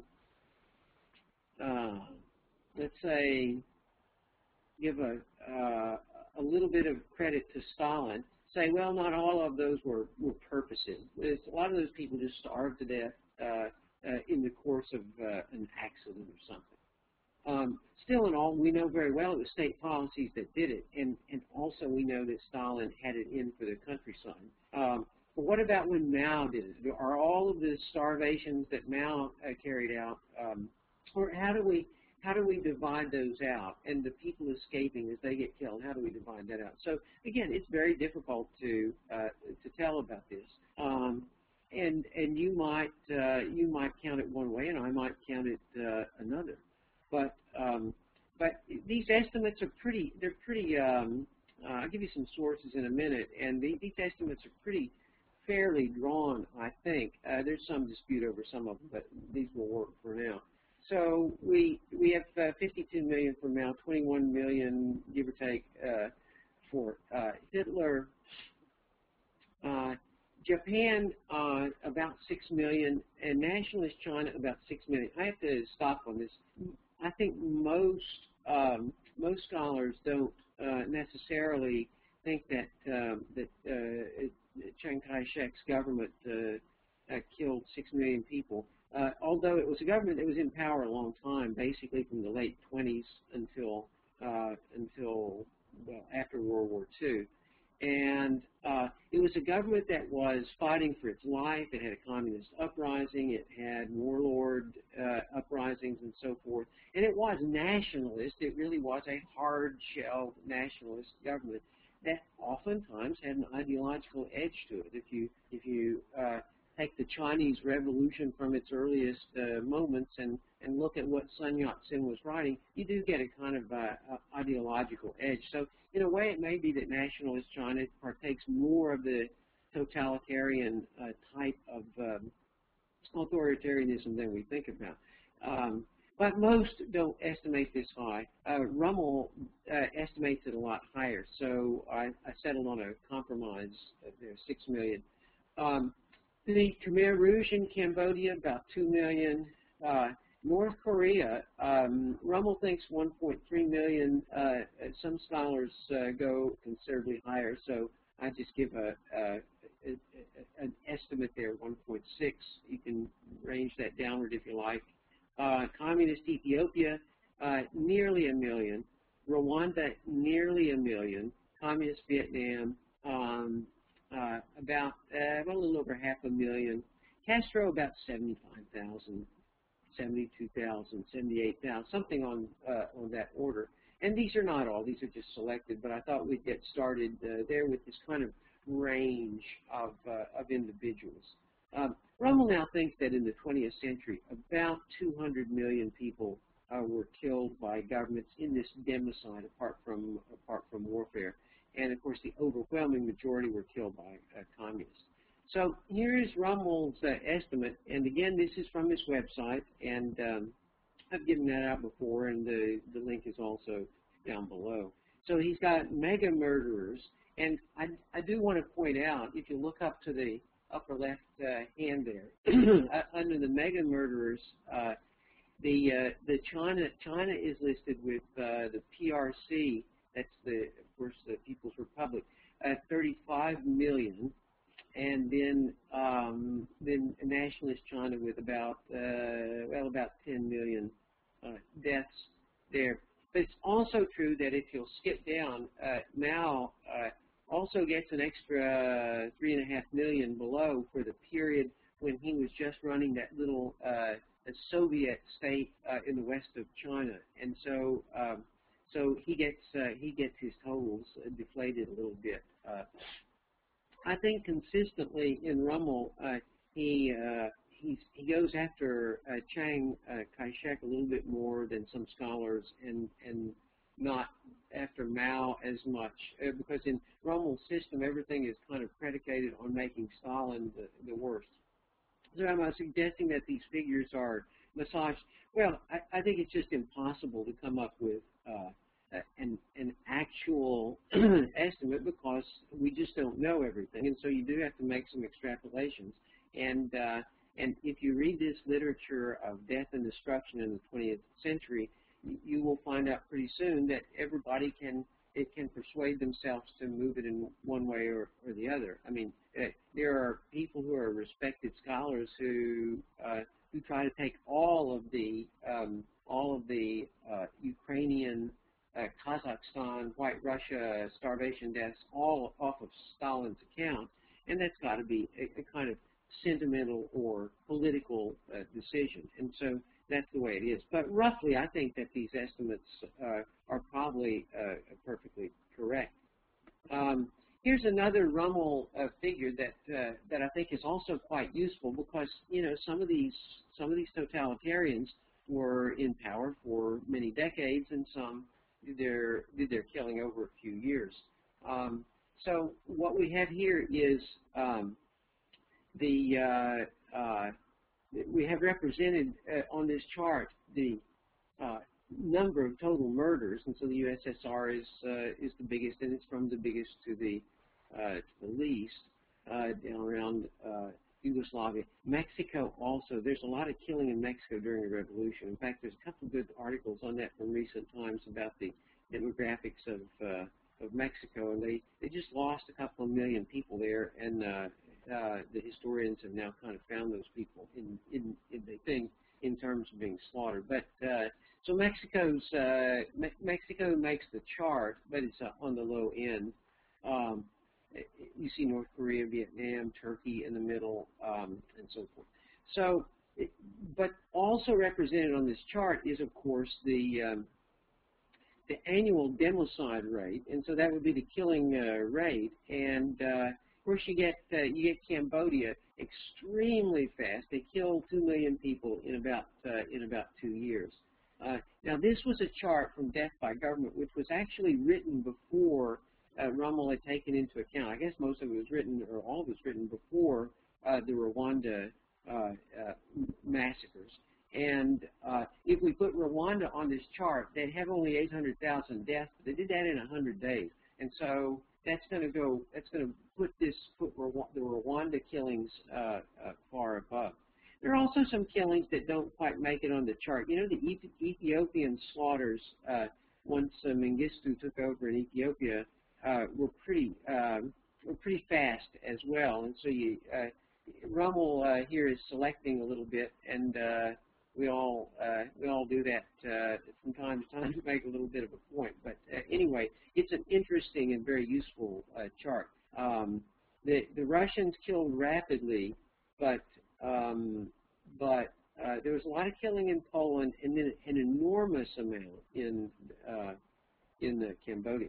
uh, let's say, give a, uh, a little bit of credit to Stalin, say, well, not all of those were, were purposive. It's, a lot of those people just starved to death uh, uh, in the course of uh, an accident or something. Um, still in all, we know very well it was state policies that did it, and, and also we know that Stalin had it in for the countryside. Um, but what about when Mao did it? Are all of the starvations that Mao uh, carried out, um, or how do we how do we divide those out? And the people escaping as they get killed, how do we divide that out? So again, it's very difficult to uh, to tell about this. Um, and and you might uh, you might count it one way, and I might count it uh, another. But um, but these estimates are pretty. They're pretty. Um, uh, I'll give you some sources in a minute, and the, these estimates are pretty fairly drawn. I think uh, there's some dispute over some of them, but these will work for now. So we we have uh, fifty-two million for Mao, twenty-one million, give or take, uh, for uh, Hitler. Uh, Japan, uh, about six million, and Nationalist China, about six million. I have to stop on this. I think most um, most scholars don't uh, necessarily think that um, that uh, Chiang Kai-shek's government uh, uh, killed six million people. Uh, although it was a government that was in power a long time, basically from the late twenties until uh, until well, after World War Two. And uh, it was a government that was fighting for its life. It had a communist uprising. It had warlord uh, uprisings and so forth. And it was nationalist. It really was a hard-shell nationalist government that oftentimes had an ideological edge to it. If you, if you uh, take the Chinese Revolution from its earliest uh, moments and, and look at what Sun Yat-sen was writing, you do get a kind of uh, uh, ideological edge. So in a way, it may be that nationalist China partakes more of the totalitarian uh, type of um, authoritarianism than we think about. Um, but most don't estimate this high. Uh, Rummel uh, estimates it a lot higher, so I, I settled on a compromise of uh, six million. Um, the Khmer Rouge in Cambodia, about two million. Uh, North Korea, um, Rummel thinks one point three million. Uh, some scholars uh, go considerably higher, so I just give a, a, a, a an estimate there, one point six. You can range that downward if you like. Uh, Communist Ethiopia, uh, nearly a million. Rwanda, nearly a million. Communist Vietnam, um, uh, about uh, well, a little over half a million. Castro, about seventy-five thousand. seventy-two thousand, seventy-eight thousand, something on uh, on that order. And these are not all; these are just selected. But I thought we'd get started uh, there with this kind of range of uh, of individuals. Um, Rummel now thinks that in the twentieth century, about two hundred million people uh, were killed by governments in this democide, apart from apart from warfare. And of course, the overwhelming majority were killed by uh, communists. So here is Rummel's uh, estimate, and again, this is from his website, and um, I've given that out before, and the, the link is also down below. So he's got mega murderers, and I, I do want to point out, if you look up to the upper left uh, hand there, under the mega murderers, uh, the uh, the China China is listed with uh, the P R C, that's the of course the People's Republic, at thirty-five million. And then, um, then nationalist China with about, uh, well, about ten million uh, deaths there. But it's also true that if you'll skip down, uh, Mao uh, also gets an extra three and a half million below for the period when he was just running that little uh, Soviet state uh, in the west of China, and so um, so he gets uh, he gets his totals uh, deflated a little bit. Uh, I think consistently in Rummel, uh, he uh, he's, he goes after uh, Chiang uh, Kai-shek a little bit more than some scholars, and and not after Mao as much, uh, because in Rummel's system, everything is kind of predicated on making Stalin the, the worst. So am I suggesting that these figures are massaged? Well, I, I think it's just impossible to come up with uh, an, an actual estimate, because we just don't know everything, and so you do have to make some extrapolations. And uh, and if you read this literature of death and destruction in the twentieth century, you will find out pretty soon that everybody can it can persuade themselves to move it in one way or, or the other. I mean, uh, there are people who are respected scholars who uh, who try to take all of the um, all of the uh, Ukrainian, uh, Kazakhstan, White Russia starvation deaths all off of Stalin's account, and that's got to be a, a kind of sentimental or political uh, decision. And so that's the way it is. But roughly, I think that these estimates uh, are probably uh, perfectly correct. Um, here's another Rummel uh, figure that uh, that I think is also quite useful, because you know some of these some of these totalitarians were in power for many decades, and some did their did their killing over a few years. Um, so what we have here is um, the uh, uh, we have represented uh, on this chart the uh, number of total murders, and so the U S S R is uh, is the biggest, and it's from the biggest to the uh, to the least, uh, down around uh, Yugoslavia. Mexico also. There's a lot of killing in Mexico during the revolution. In fact, there's a couple of good articles on that from recent times about the demographics of uh, of Mexico, and they they just lost a couple of million people there, and uh, uh, the historians have now kind of found those people in in, in the thing in terms of being slaughtered. But uh, so Mexico's uh, Me Mexico makes the chart, but it's uh, on the low end. Um, you see North Korea, Vietnam, Turkey in the middle, um, and so forth. So, but also represented on this chart is, of course, the um, the annual democide rate, and so that would be the killing uh, rate. And uh, of course, you get uh, you get Cambodia extremely fast. They kill two million people in about uh, in about two years. Uh, now, this was a chart from Death by Government, which was actually written before uh, Rummel had taken into account. I guess most of it was written, or all of it was written before uh, the Rwanda uh, uh, massacres. And uh, if we put Rwanda on this chart, they'd have only eight hundred thousand deaths, but they did that in one hundred days. And so that's going to go. That's going to put this put Rwanda, the Rwanda killings uh, uh, far above. There are also some killings that don't quite make it on the chart. You know, the Ethiopian slaughters uh, once uh, Mengistu took over in Ethiopia uh, were pretty uh, were pretty fast as well. And so you uh, Rummel uh, here is selecting a little bit, and uh, we all uh, we all do that uh, from time to time to make a little bit of a point. But uh, anyway, it's an interesting and very useful uh, chart. Um, the the Russians killed rapidly, but um, but uh, there was a lot of killing in Poland, and then an enormous amount in uh, in the Cambodia.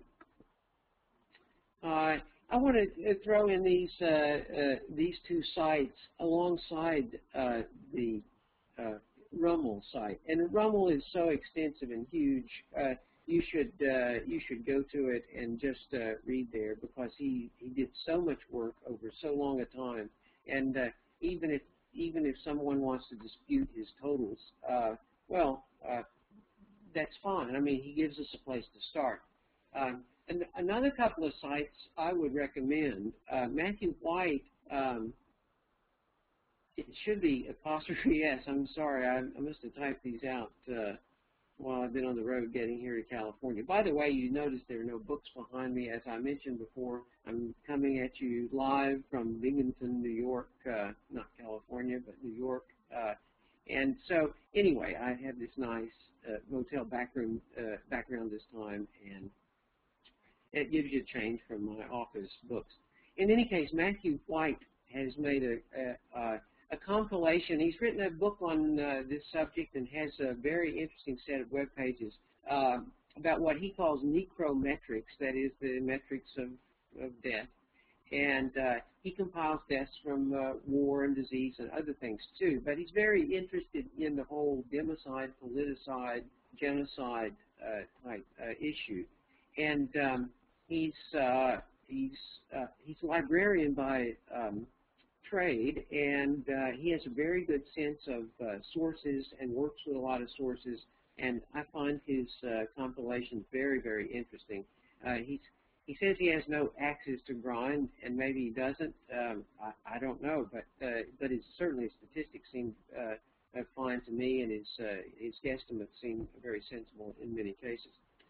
Uh, I want to throw in these uh, uh, these two sites alongside uh, the uh, Rummel site, and Rummel is so extensive and huge. Uh, you should uh, you should go to it and just uh, read there, because he he did so much work over so long a time, and uh, even if even if someone wants to dispute his totals, uh, well, uh, that's fine. I mean, he gives us a place to start. Um, and another couple of sites I would recommend. Uh, Matthew White. Um, It should be apostrophe S. I'm sorry, I, I must have typed these out uh, while I've been on the road getting here to California. By the way, you notice there are no books behind me. As I mentioned before, I'm coming at you live from Binghamton, New York, uh, not California, but New York. Uh, and so, anyway, I have this nice uh, motel backroom, uh, background this time, and it gives you a change from my office books. In any case, Matthew White has made a, a, a a compilation. He's written a book on uh, this subject and has a very interesting set of web pages uh, about what he calls necrometrics, that is the metrics of, of death. And uh, he compiles deaths from uh, war and disease and other things too. But he's very interested in the whole democide, politicide, genocide uh, type uh, issue. And um, he's uh, he's uh, he's a librarian by um, trade, and uh, he has a very good sense of uh, sources and works with a lot of sources, and I find his uh, compilations very, very interesting. Uh, he's, he says he has no axes to grind, and maybe he doesn't. Um, I, I don't know, but uh, but his, certainly his statistics seem uh, fine to me, and his, uh, his guesstimates seem very sensible in many cases.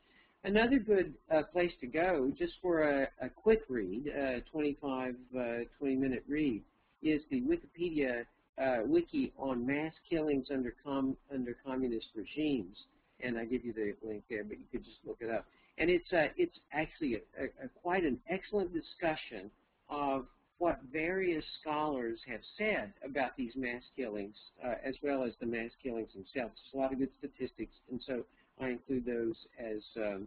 Another good uh, place to go, just for a, a quick read, a twenty-five, twenty minute read, is the Wikipedia uh, wiki on mass killings under com under communist regimes. And I give you the link there, but you could just look it up. And it's uh, it's actually a, a, a quite an excellent discussion of what various scholars have said about these mass killings, uh, as well as the mass killings themselves. There's a lot of good statistics, and so I include those as um,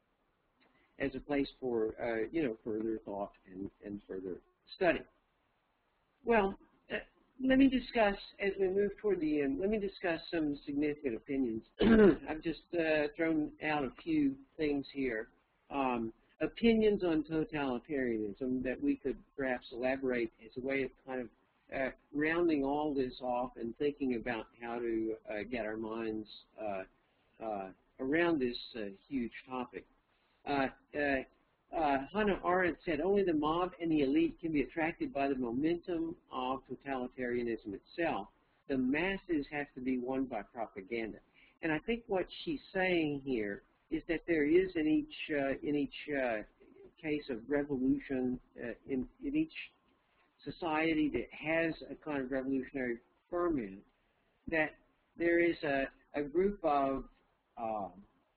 as a place for uh, you know, further thought and, and further study. Well, uh, let me discuss, as we move toward the end, let me discuss some significant opinions. I've just uh, thrown out a few things here. Um, opinions on totalitarianism that we could perhaps elaborate as a way of kind of uh, rounding all this off and thinking about how to uh, get our minds uh, uh, around this uh, huge topic. Uh, uh, uh, Hannah Arendt said, only the mob and the elite can be attracted by the momentum of totalitarianism itself. The masses have to be won by propaganda. And I think what she's saying here is that there is in each, uh, in each uh, case of revolution, uh, in, in each society that has a kind of revolutionary ferment, that there is a, a group of uh,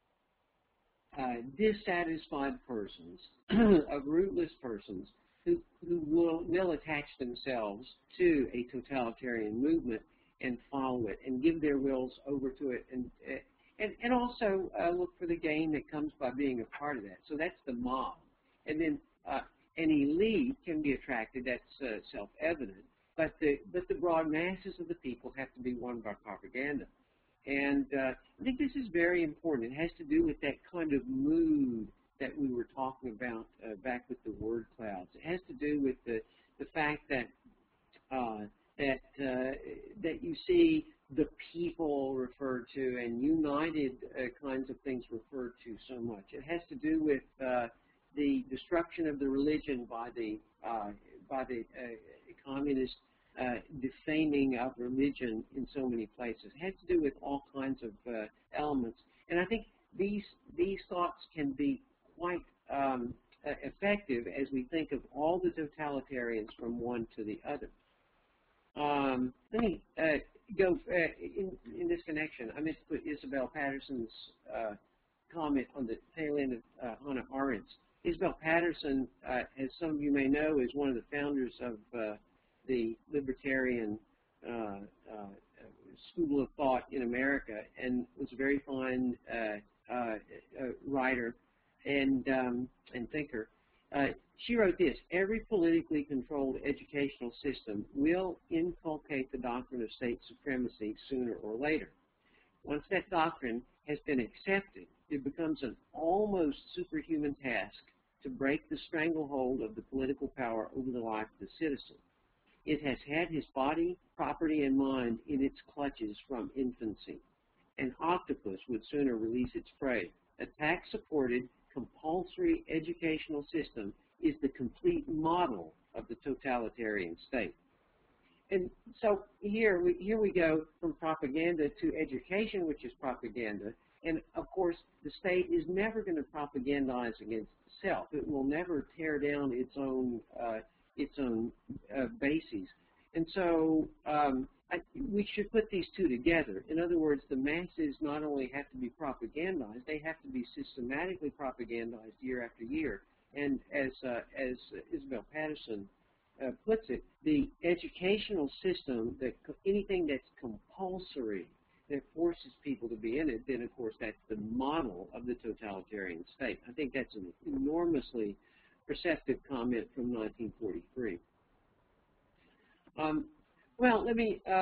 uh, dissatisfied persons, of rootless persons, who, who will, will attach themselves to a totalitarian movement and follow it and give their wills over to it, and uh, and, and also uh, look for the gain that comes by being a part of that. So that's the mob. And then uh, an elite can be attracted, that's uh, self-evident, but the, but the broad masses of the people have to be won by propaganda. And uh, I think this is very important. It has to do with that kind of mood that we were talking about uh, back with the word clouds. It has to do with the, the fact that uh, that uh, that you see the people referred to and united uh, kinds of things referred to so much. It has to do with uh, the destruction of the religion by the uh, by the uh, communist uh, defaming of religion in so many places. It has to do with all kinds of uh, elements, and I think these these thoughts can be quite um, uh, effective as we think of all the totalitarians from one to the other. Um, let me uh, go uh, in, in this connection. I meant to put Isabel Patterson's uh, comment on the tail end of uh, Hannah Arendt's. Isabel Patterson, uh, as some of you may know, is one of the founders of uh, the libertarian uh, uh, school of thought in America, and was a very fine uh, uh, uh, writer and um, and thinker. Uh, she wrote this: every politically controlled educational system will inculcate the doctrine of state supremacy sooner or later. Once that doctrine has been accepted, it becomes an almost superhuman task to break the stranglehold of the political power over the life of the citizen. It has had his body, property, and mind in its clutches from infancy. An octopus would sooner release its prey. A tax-supported, compulsory educational system is the complete model of the totalitarian state. And so here we, here we go from propaganda to education, which is propaganda. And of course, the state is never going to propagandize against itself. It will never tear down its own uh, its own uh, bases. And so um, I, we should put these two together. In other words, the masses not only have to be propagandized, they have to be systematically propagandized year after year. And as uh, as Isabel Patterson uh, puts it, the educational system, that anything that's compulsory, that forces people to be in it, then of course that's the model of the totalitarian state. I think that's an enormously perceptive comment from nineteen forty-three. Um, well, let me uh,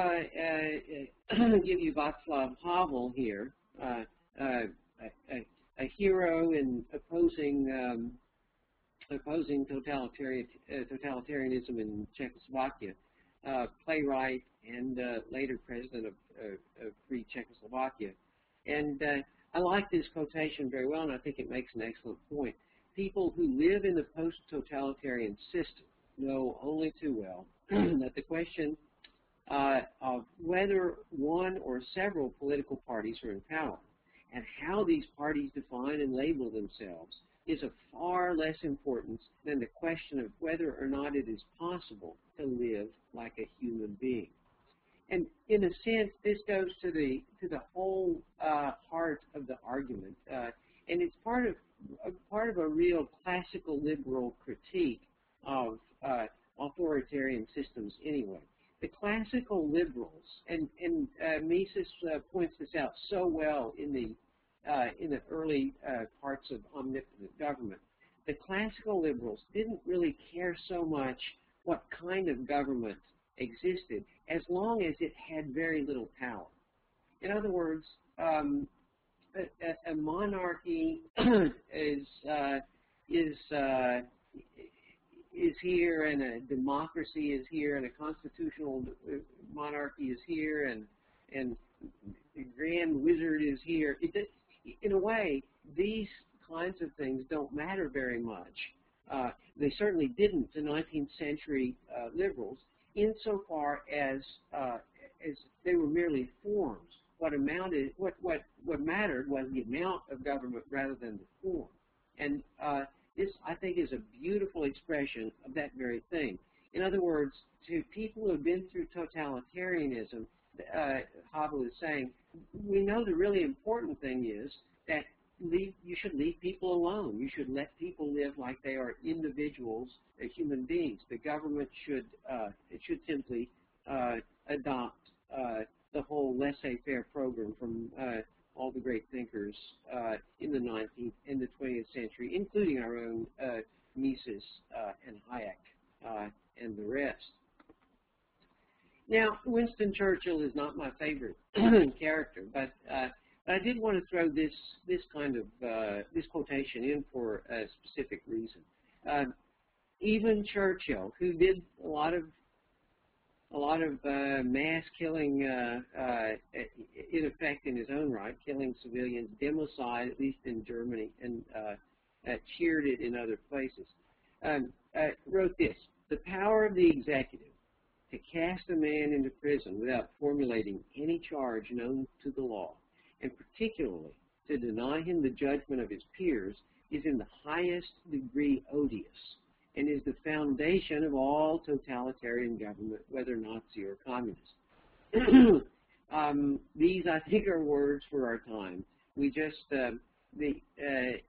uh, give you Václav Havel here, uh, uh, a, a hero in opposing um, opposing totalitarian, uh, totalitarianism in Czechoslovakia, uh, playwright and uh, later president of, uh, of Free Czechoslovakia. And uh, I like this quotation very well, and I think it makes an excellent point. People who live in the post-totalitarian system know only too well that the question uh, of whether one or several political parties are in power and how these parties define and label themselves is of far less importance than the question of whether or not it is possible to live like a human being. And in a sense, this goes to the to the whole uh, heart of the argument, uh, and it's part of uh, part of a real classical liberal critique of uh, authoritarian systems. Anyway, the classical liberals, and and uh, Mises uh, points this out so well in the uh, in the early uh, parts of Omnipotent Government. The classical liberals didn't really care so much what kind of government existed, as long as it had very little power. In other words, um, a, a monarchy is uh, is uh, is here, and a democracy is here, and a constitutional monarchy is here, and and the grand wizard is here. It, in a way, these kinds of things don't matter very much. Uh, they certainly didn't to nineteenth century uh, liberals, insofar as uh, as they were merely forms. What amounted, what what what mattered was the amount of government rather than the form. And uh, this, I think, is a beautiful expression of that very thing. In other words, to people who have been through totalitarianism, uh, Havel is saying, we know the really important thing is that leave, you should leave people alone. You should let people live like they are individuals, uh, human beings. The government should uh, it should simply uh, adopt uh, the whole laissez-faire program from uh, all the great thinkers uh, in the nineteenth and the twentieth century, including our own uh, Mises uh, and Hayek uh, and the rest. Now, Winston Churchill is not my favorite character, but uh, But I did want to throw this this kind of uh, this quotation in for a specific reason. Uh, even Churchill, who did a lot of a lot of uh, mass killing, uh, uh, in effect, in his own right, killing civilians, democide, at least in Germany, and uh, uh, cheered it in other places, um, uh, wrote this: "The power of the executive to cast a man into prison without formulating any charge known to the law, and particularly to deny him the judgment of his peers, is in the highest degree odious, and is the foundation of all totalitarian government, whether Nazi or communist." um, these, I think, are words for our time. We just, uh, the, uh,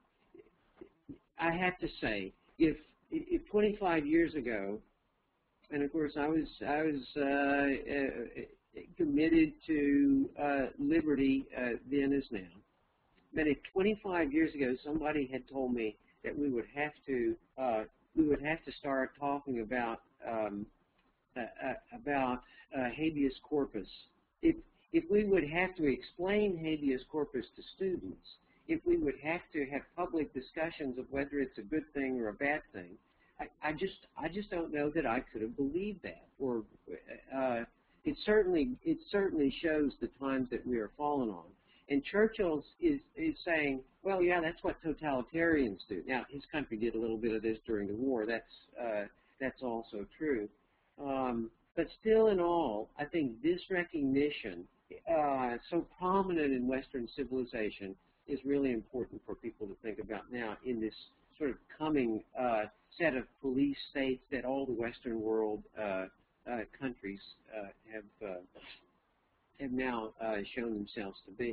I have to say, if, if twenty-five years ago, and of course I was, I was uh, uh, committed to uh, liberty uh, then as now. But if twenty-five years ago somebody had told me that we would have to uh, we would have to start talking about um, uh, uh, about uh, habeas corpus, if if we would have to explain habeas corpus to students, if we would have to have public discussions of whether it's a good thing or a bad thing, I, I just I just don't know that I could have believed that. Or uh, It certainly it certainly shows the times that we are fallen on. And Churchill is is saying, well, yeah, that's what totalitarians do. Now, his country did a little bit of this during the war. That's uh, that's also true. Um, but still, in all, I think this recognition, uh, so prominent in Western civilization, is really important for people to think about now in this sort of coming uh, set of police states that all the Western world uh, uh, countries uh, have uh, have now uh, shown themselves to be.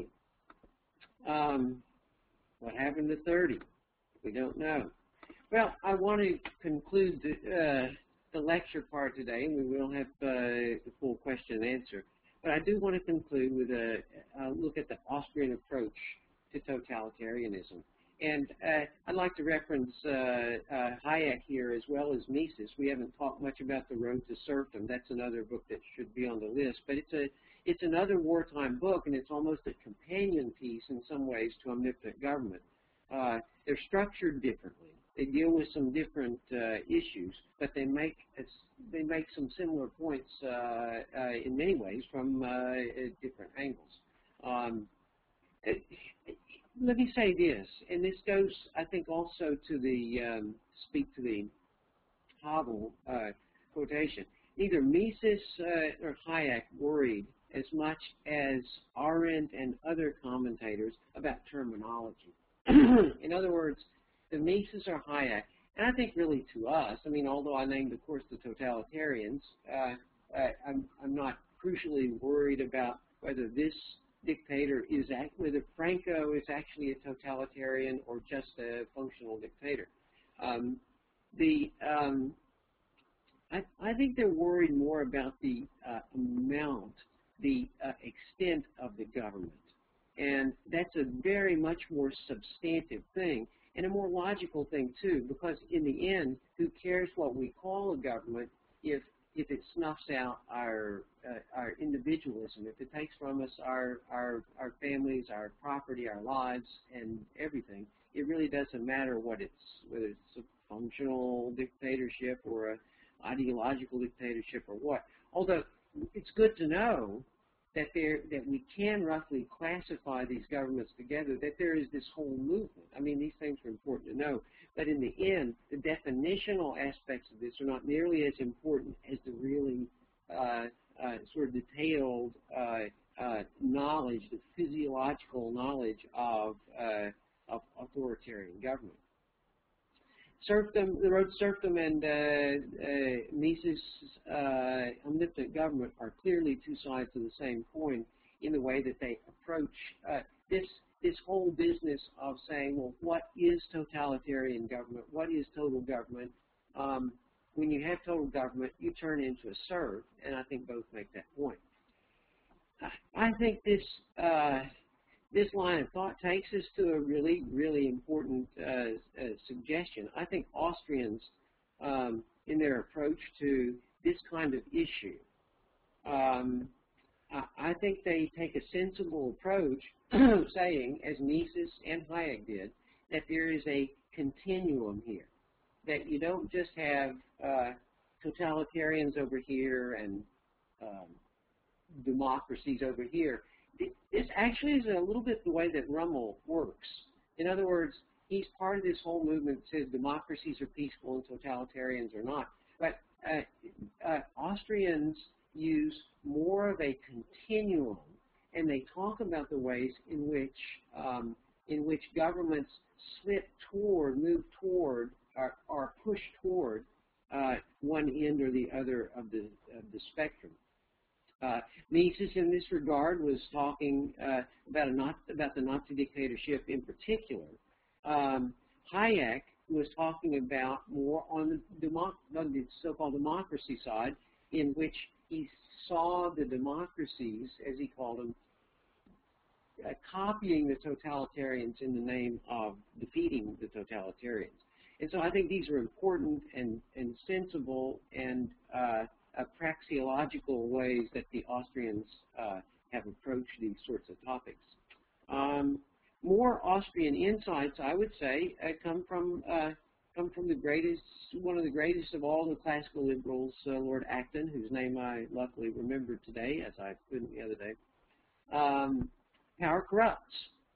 Um, what happened to thirty? We don't know. Well, I want to conclude the, uh, the lecture part today, and we will have uh, the full question and answer. But I do want to conclude with a, a look at the Austrian approach to totalitarianism. And uh, I'd like to reference uh, uh, Hayek here as well as Mises. We haven't talked much about The Road to Serfdom. That's another book that should be on the list. But it's a it's another wartime book, and it's almost a companion piece in some ways to Omnipotent Government. Uh, they're structured differently. They deal with some different uh, issues, but they make they make some similar points uh, uh, in many ways from uh, different angles. Um, it, Let me say this, and this goes, I think, also to the, um, speak to the Havel uh, quotation. Neither Mises uh, or Hayek worried as much as Arendt and other commentators about terminology. In other words, to Mises or Hayek, and I think really to us, I mean, although I named, of course, the totalitarians, uh, uh, I'm, I'm not crucially worried about whether this dictator is, act, whether Franco is actually a totalitarian or just a functional dictator. Um, the um, I, I think they're worried more about the uh, amount, the uh, extent of the government. And that's a very much more substantive thing and a more logical thing, too, because in the end, who cares what we call a government if if it snuffs out our uh, our individualism, if it takes from us our, our, our families, our property, our lives, and everything. It really doesn't matter what it's, whether it's a functional dictatorship or a ideological dictatorship or what. Although it's good to know that there that we can roughly classify these governments together, that there is this whole movement. I mean, these things are important to know. But in the end, the definitional aspects of this are not nearly as important as the really uh, uh, sort of detailed uh, uh, knowledge, the physiological knowledge of, uh, of authoritarian government. Serfdom, the road serfdom and uh, uh, Mises' uh, omnipotent government are clearly two sides of the same coin in the way that they approach uh, this this whole business of saying, well, what is totalitarian government? What is total government? Um, when you have total government, you turn into a serf, and I think both make that point. I think this uh, this line of thought takes us to a really, really important uh, uh, suggestion. I think Austrians, um, in their approach to this kind of issue, um, I, I think they take a sensible approach, saying, as Mises and Hayek did, that there is a continuum here, that you don't just have uh, totalitarians over here and um, democracies over here. This actually is a little bit the way that Rummel works. In other words, he's part of this whole movement that says democracies are peaceful and totalitarians are not. But uh, uh, Austrians use more of a continuum, and they talk about the ways in which um, in which governments slip toward, move toward, or, or push toward uh, one end or the other of the of the spectrum. Uh, Mises, in this regard, was talking uh, about, a not, about the Nazi dictatorship in particular. Um, Hayek was talking about more on the, democ on the so-called democracy side, in which he saw the democracies, as he called them, uh, copying the totalitarians in the name of defeating the totalitarians. And so I think these are important and, and sensible and uh, Uh, praxeological ways that the Austrians uh, have approached these sorts of topics. Um, more Austrian insights, I would say, uh, come from uh, come from the greatest, one of the greatest of all the classical liberals, uh, Lord Acton, whose name I luckily remembered today, as I couldn't the other day. Um, power corrupts.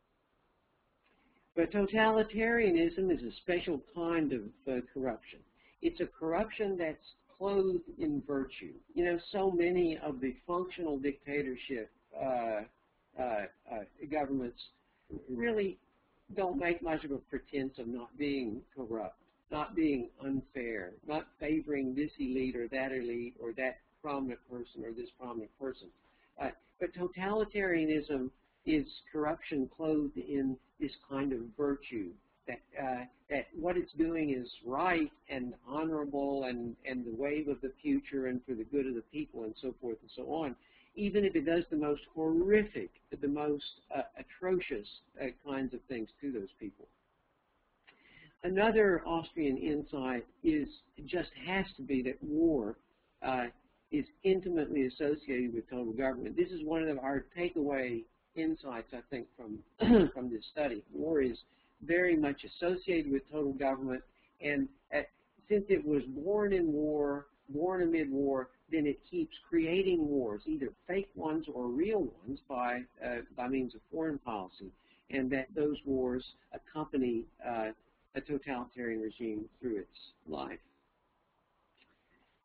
But totalitarianism is a special kind of uh, corruption. It's a corruption that's clothed in virtue. You know, so many of the functional dictatorship uh, uh, uh, governments really don't make much of a pretense of not being corrupt, not being unfair, not favoring this elite or that elite or that prominent person or this prominent person. Uh, but totalitarianism is corruption clothed in this kind of virtue, that uh, that what it's doing is right and honorable and, and the wave of the future and for the good of the people and so forth and so on, even if it does the most horrific, the most uh, atrocious uh, kinds of things to those people. Another Austrian insight is, just has to be that war uh, is intimately associated with total government. This is one of our takeaway insights, I think, from, from this study. War is very much associated with total government, and at, since it was born in war, born amid war, then it keeps creating wars, either fake ones or real ones, by uh, by means of foreign policy, and that those wars accompany uh, a totalitarian regime through its life.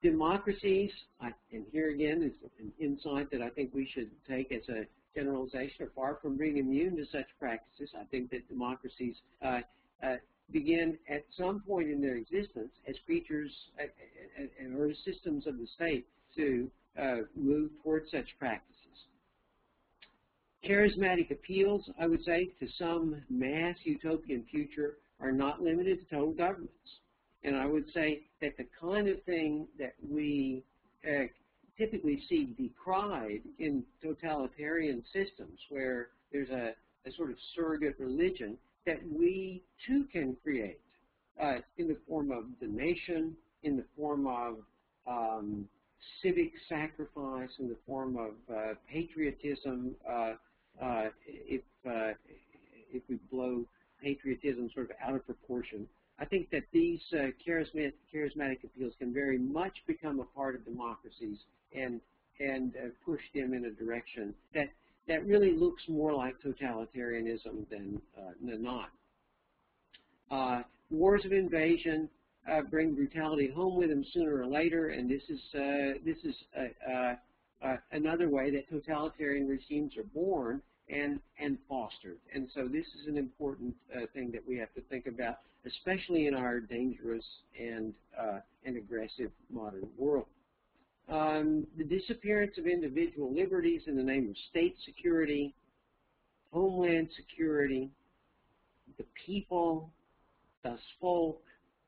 democracies, I, and here again is an insight that I think we should take as a generalization, are far from being immune to such practices. I think that democracies uh, uh, begin at some point in their existence as creatures uh, uh, or systems of the state to uh, move towards such practices. Charismatic appeals, I would say, to some mass utopian future are not limited to total governments. And I would say that the kind of thing that we uh, typically see decried in totalitarian systems where there's a, a sort of surrogate religion that we too can create uh, in the form of the nation, in the form of um, civic sacrifice, in the form of uh, patriotism, uh, uh, if, uh, if we blow patriotism sort of out of proportion. I think that these uh, charismatic, charismatic appeals can very much become a part of democracies and, and uh, push them in a direction that, that really looks more like totalitarianism than, uh, than not. Uh, wars of invasion uh, bring brutality home with them sooner or later, and this is, uh, this is uh, uh, uh, another way that totalitarian regimes are born and, and fostered. And so this is an important uh, thing that we have to think about, especially in our dangerous and, uh, and aggressive modern world. Um, the disappearance of individual liberties in the name of state security, homeland security, the people, das Volk,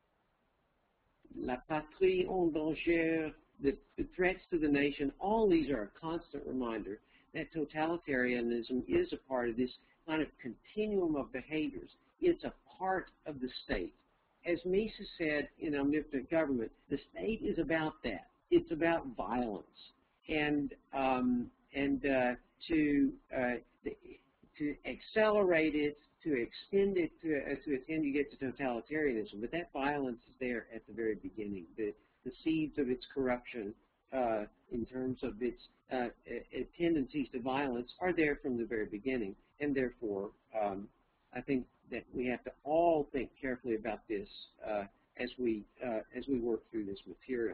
la patrie en danger, the, the threats to the nation, all these are a constant reminder that totalitarianism is a part of this kind of continuum of behaviors. It's a part of the state. As Mises said in Omnipotent Government, the state is about that. It's about violence. And, um, and uh, to, uh, to accelerate it, to extend it to, uh, to attend, you get to totalitarianism. But that violence is there at the very beginning. The, the seeds of its corruption uh, in terms of its uh, uh, tendencies to violence are there from the very beginning. And therefore, um, I think that we have to all think carefully about this uh, as we uh, as we work through this material.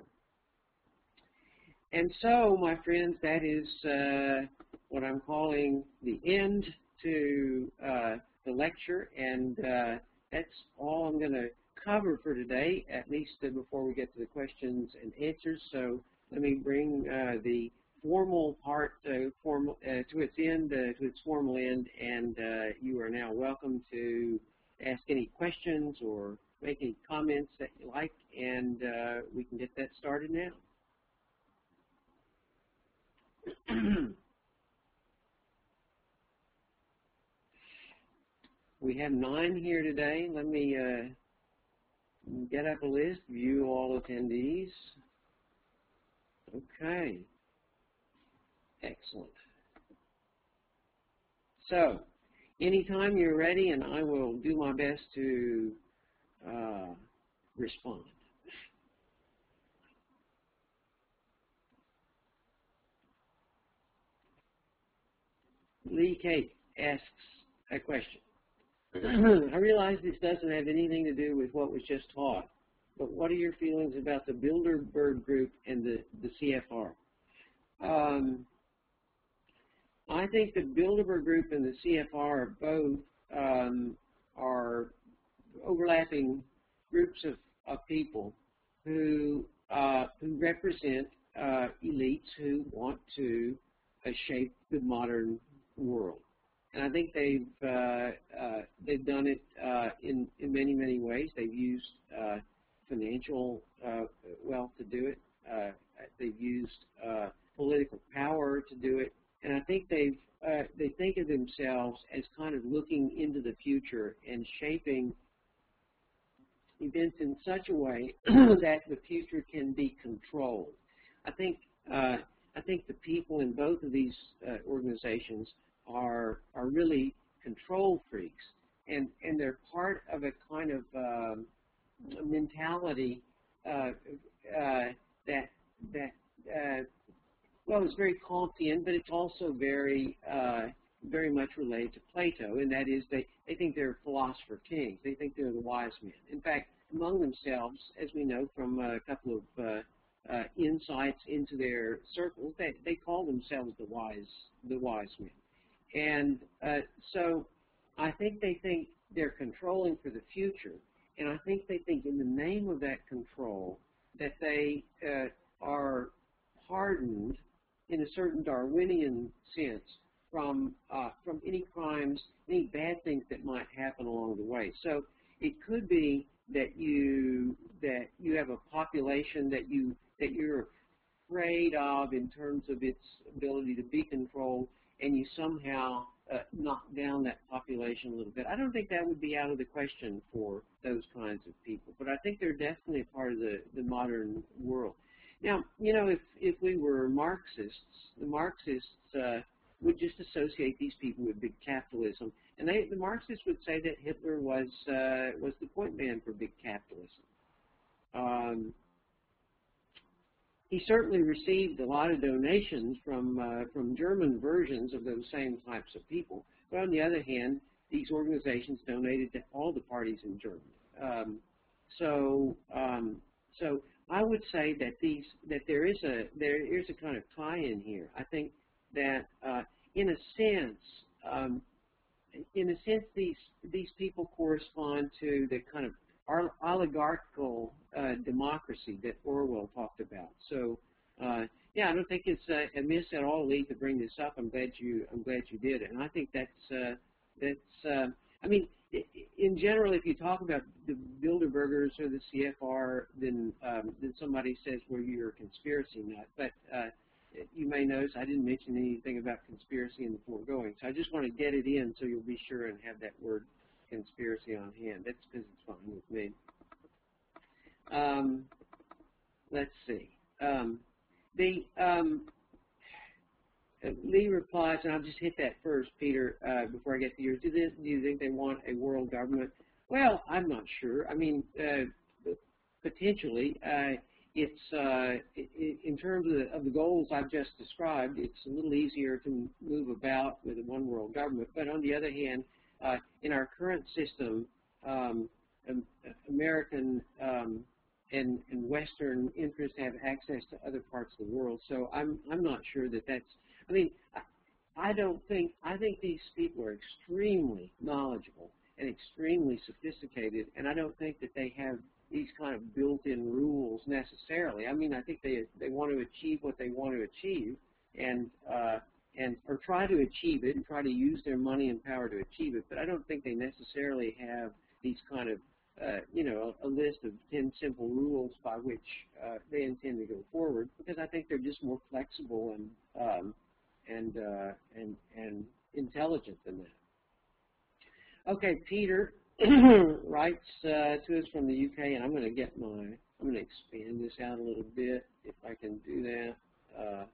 And so, my friends, that is uh, what I'm calling the end to uh, the lecture, and uh, that's all I'm going to cover for today, at least uh, before we get to the questions and answers. So let me bring uh, the formal part uh, formal, uh, to its end, uh, to its formal end, and uh, you are now welcome to ask any questions or make any comments that you like, and uh, we can get that started now. We have nine here today. Let me uh, get up a list, view all attendees. Okay. Excellent. So, anytime you're ready, and I will do my best to uh, respond. Lee Kate asks a question. I realize this doesn't have anything to do with what was just taught, but what are your feelings about the Bilderberg Group and the, the C F R? Um, I think the Bilderberg Group and the C F R are both um, are overlapping groups of, of people who, uh, who represent uh, elites who want to uh, shape the modern world. And I think they've uh, uh, they've done it uh, in in many many ways. They've used uh, financial uh, wealth to do it. Uh, they've used uh, political power to do it. And I think they've uh, they think of themselves as kind of looking into the future and shaping events in such a way that the future can be controlled. I think uh, I think the people in both of these uh, organizations are are really control freaks, and and they're part of a kind of um, mentality uh, uh, that that uh, well, it's very Kantian, but it's also very uh, very much related to Plato, and that is they they think they're philosopher kings. They think they're the wise men. In fact, among themselves, as we know from a couple of uh, uh, insights into their circles. They, they call themselves the wise, the wise men. And uh, so I think they think they're controlling for the future, and I think they think in the name of that control that they uh, are pardoned in a certain Darwinian sense from uh, from any crimes, any bad things that might happen along the way. So it could be that you that you have a population that you that you're afraid of in terms of its ability to be controlled, and you somehow uh, knock down that population a little bit. I don't think that would be out of the question for those kinds of people, but I think they're definitely a part of the, the modern world. Now, you know, if, if we were Marxists, the Marxists uh, would just associate these people with big capitalism, and they, the Marxists would say that Hitler was, uh, was the point man for big capitalism. Um, He certainly received a lot of donations from uh, from German versions of those same types of people. But on the other hand, these organizations donated to all the parties in Germany. Um, so um, so I would say that these that there is a there is a kind of tie-in here. I think that uh, in a sense um, in a sense these these people correspond to the kind of our oligarchical uh, democracy that Orwell talked about. So, uh, yeah, I don't think it's uh, amiss at all, Lee, to bring this up. I'm glad you, I'm glad you did, and I think that's, uh, that's. Uh, I mean, in general, if you talk about the Bilderbergers or the C F R, then um, then somebody says, "Well, you're a conspiracy nut." But uh, you may notice I didn't mention anything about conspiracy in the foregoing, so I just want to get it in so you'll be sure and have that word conspiracy on hand. That's because it's fine with me. Um, let's see. Um, the um, Lee replies, and I'll just hit that first, Peter, uh, before I get to yours. Do, this, do you think they want a world government? Well, I'm not sure. I mean, uh, potentially. Uh, it's uh, in terms of the, of the goals I've just described, it's a little easier to move about with a one world government. But on the other hand, Uh, in our current system, um, American um, and, and Western interests have access to other parts of the world. So I'm I'm not sure that that's. I mean, I, I don't think I think these people are extremely knowledgeable and extremely sophisticated, and I don't think that they have these kind of built-in rules necessarily. I mean, I think they they want to achieve what they want to achieve, and uh, and or try to achieve it and try to use their money and power to achieve it, but I don't think they necessarily have these kind of, uh, you know, a, a list of ten simple rules by which uh, they intend to go forward, because I think they're just more flexible and um, and uh, and and intelligent than that. Okay, Peter writes uh, to us from the U K, and I'm going to get my, I'm going to expand this out a little bit if I can do that. Uh,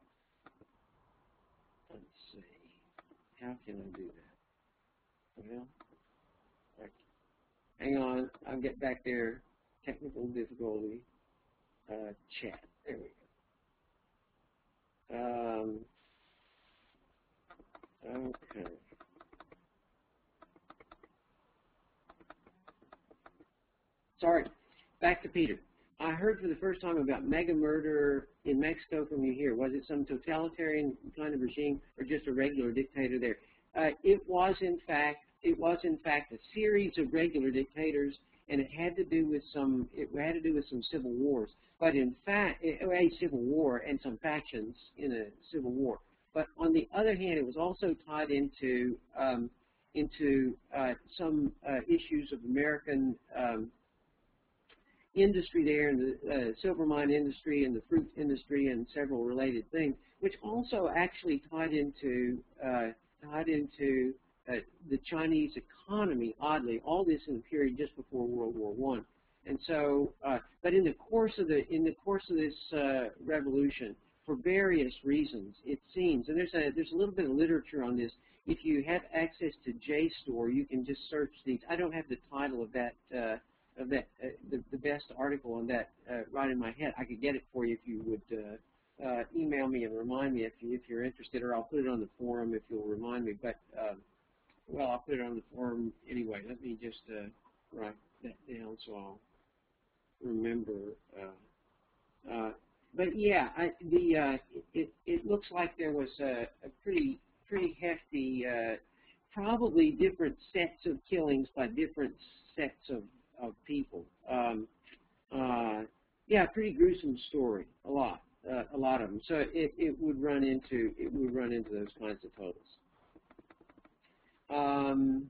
Let's see. How can I do that? Well, right. Hang on. I'll get back there. Technical difficulty. Uh, chat. There we go. Um, okay. Sorry. Back to Peter. I heard for the first time about mega murder in Mexico from you here. Was it some totalitarian kind of regime or just a regular dictator there? Uh, it was in fact it was in fact a series of regular dictators, and it had to do with some it had to do with some civil wars. But in fact, a civil war and some factions in a civil war. But on the other hand, it was also tied into um, into uh, some uh, issues of American um, industry there, and the uh, silver mine industry and the fruit industry and several related things, which also actually tied into uh, tied into uh, the Chinese economy. Oddly, all this in the period just before World War One. And so, uh, but in the course of the in the course of this uh, revolution, for various reasons, it seems, and there's a there's a little bit of literature on this. If you have access to JSTOR, you can just search these. I don't have the title of that. Uh, Of that, uh, the, the best article on that uh, right in my head. I could get it for you if you would uh, uh, email me and remind me if, you, if you're interested, or I'll put it on the forum if you'll remind me. But, um, well, I'll put it on the forum anyway. Let me just uh, write that down so I'll remember. Uh, uh, but yeah, I, the uh, it it looks like there was a, a pretty pretty hefty, uh, probably different sets of killings by different sets of of people. Um, uh, yeah, pretty gruesome story. A lot, uh, a lot of them. So it it would run into it would run into those kinds of totals. Um,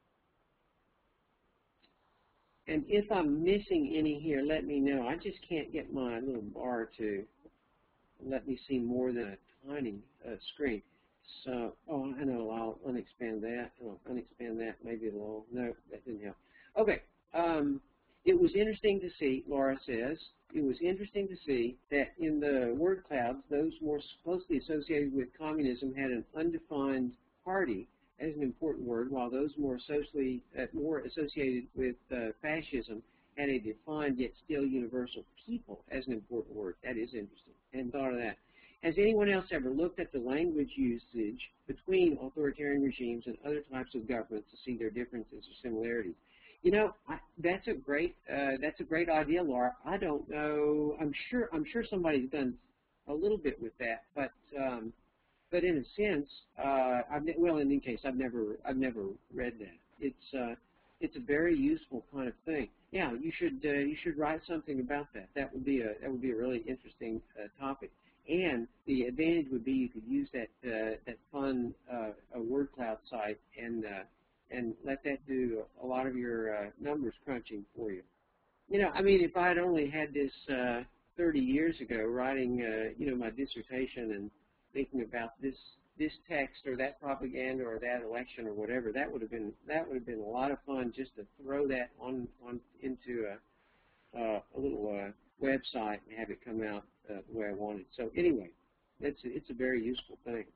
and if I'm missing any here, let me know. I just can't get my little bar to let me see more than a tiny uh, screen. So, oh, I know, I'll unexpand that. I'll unexpand that. Maybe it'll, no, that didn't help. Okay, um, it was interesting to see, Laura says, it was interesting to see that in the word clouds, those more closely associated with communism had an undefined party as an important word, while those more socially, uh, more associated with uh, fascism had a defined yet still universal people as an important word. That is interesting. I hadn't thought of that. Has anyone else ever looked at the language usage between authoritarian regimes and other types of governments to see their differences or similarities? You know, I, that's a great uh, that's a great idea, Laura. I don't know. I'm sure I'm sure somebody's done a little bit with that, but um, but in a sense, uh, I've well, in any case, I've never I've never read that. It's uh, it's a very useful kind of thing. Yeah, you should uh, you should write something about that. That would be a that would be a really interesting uh, topic. And the advantage would be you could use that uh, that fun uh, a word cloud site and uh, and let that do a lot of your uh, numbers crunching for you. You know, I mean, if I had only had this uh, thirty years ago, writing uh, you know my dissertation and thinking about this this text or that propaganda or that election or whatever, that would have been that would have been a lot of fun just to throw that on on into a uh, a little uh, website and have it come out uh, the way I wanted. So anyway, it's a, it's a very useful thing.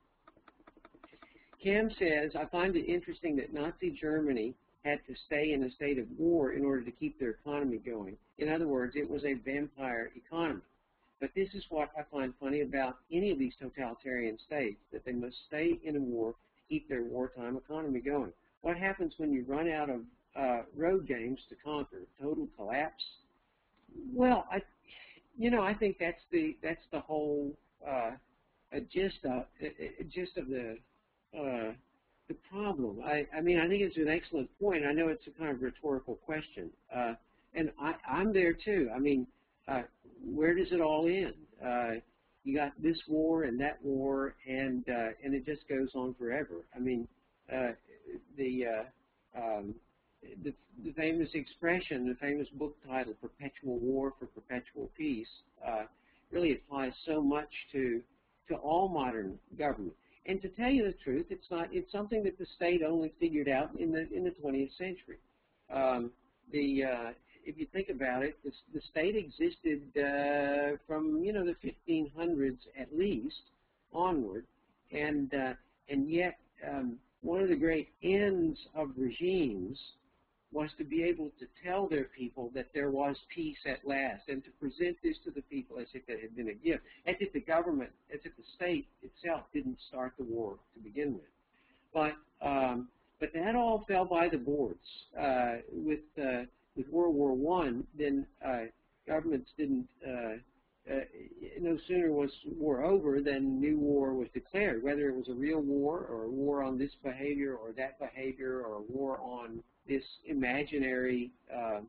Cam says, I find it interesting that Nazi Germany had to stay in a state of war in order to keep their economy going. In other words, it was a vampire economy. But this is what I find funny about any of these totalitarian states, that they must stay in a war to keep their wartime economy going. What happens when you run out of uh, road games to conquer? Total collapse? Well, I, you know, I think that's the that's the whole uh, uh, gist of uh, gist of the uh, the problem. I, I mean, I think it's an excellent point. I know it's a kind of rhetorical question, uh, and I, I'm there too. I mean, uh, where does it all end? Uh, you got this war and that war, and uh, and it just goes on forever. I mean, uh, the uh, um, The, the famous expression, the famous book title, Perpetual War for Perpetual Peace, uh, really applies so much to to all modern government. And to tell you the truth, it's not it's something that the state only figured out in the in the twentieth century. Um, the uh, if you think about it, the, the state existed uh, from you know the fifteen hundreds at least onward, and uh, and yet um, one of the great ends of regimes was to be able to tell their people that there was peace at last, and to present this to the people as if it had been a gift, as if the government, as if the state itself didn't start the war to begin with. But um, but that all fell by the boards. Uh, with uh, with World War One, then uh, governments didn't. Uh, uh, no sooner was war over than new war was declared, whether it was a real war or a war on this behavior or that behavior or a war on this imaginary uh,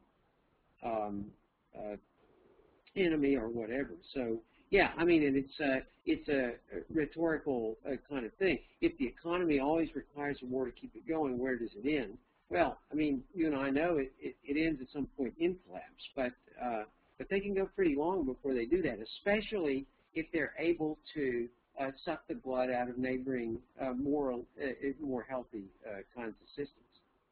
um, uh, enemy or whatever. So yeah, I mean, and it's uh, it's a rhetorical uh, kind of thing. If the economy always requires a war to keep it going, where does it end? Well, I mean, you and I know it, it, it ends at some point in collapse, but uh, but they can go pretty long before they do that, especially if they're able to uh, suck the blood out of neighboring, uh, more uh, more healthy uh, kinds of systems.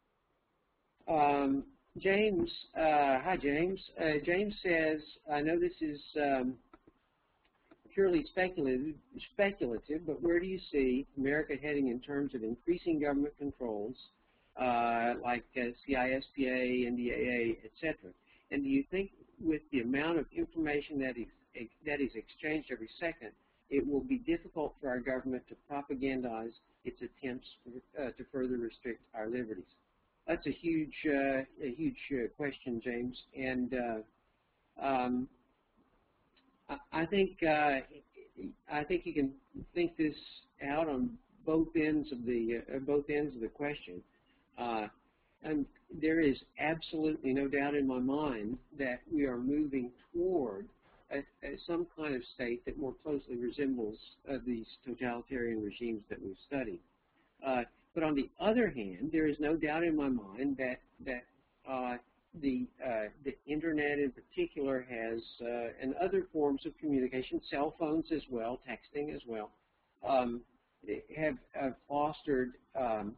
Um, James, uh, hi James. Uh, James says, I know this is um, purely speculative, speculative, but where do you see America heading in terms of increasing government controls, uh, like uh, C I S P A, N D A A, et cetera? And do you think with the amount of information that is, that is exchanged every second, it will be difficult for our government to propagandize its attempts for, uh, to further restrict our liberties? That's a huge, uh, a huge uh, question, James. And uh, um, I, I think uh, I think you can think this out on both ends of the uh, both ends of the question. Uh, and there is absolutely no doubt in my mind that we are moving toward a, a, some kind of state that more closely resembles uh, these totalitarian regimes that we've studied. Uh, but on the other hand, there is no doubt in my mind that that uh, the uh, the internet in particular has uh, and other forms of communication, cell phones as well, texting as well, um, have, have fostered um,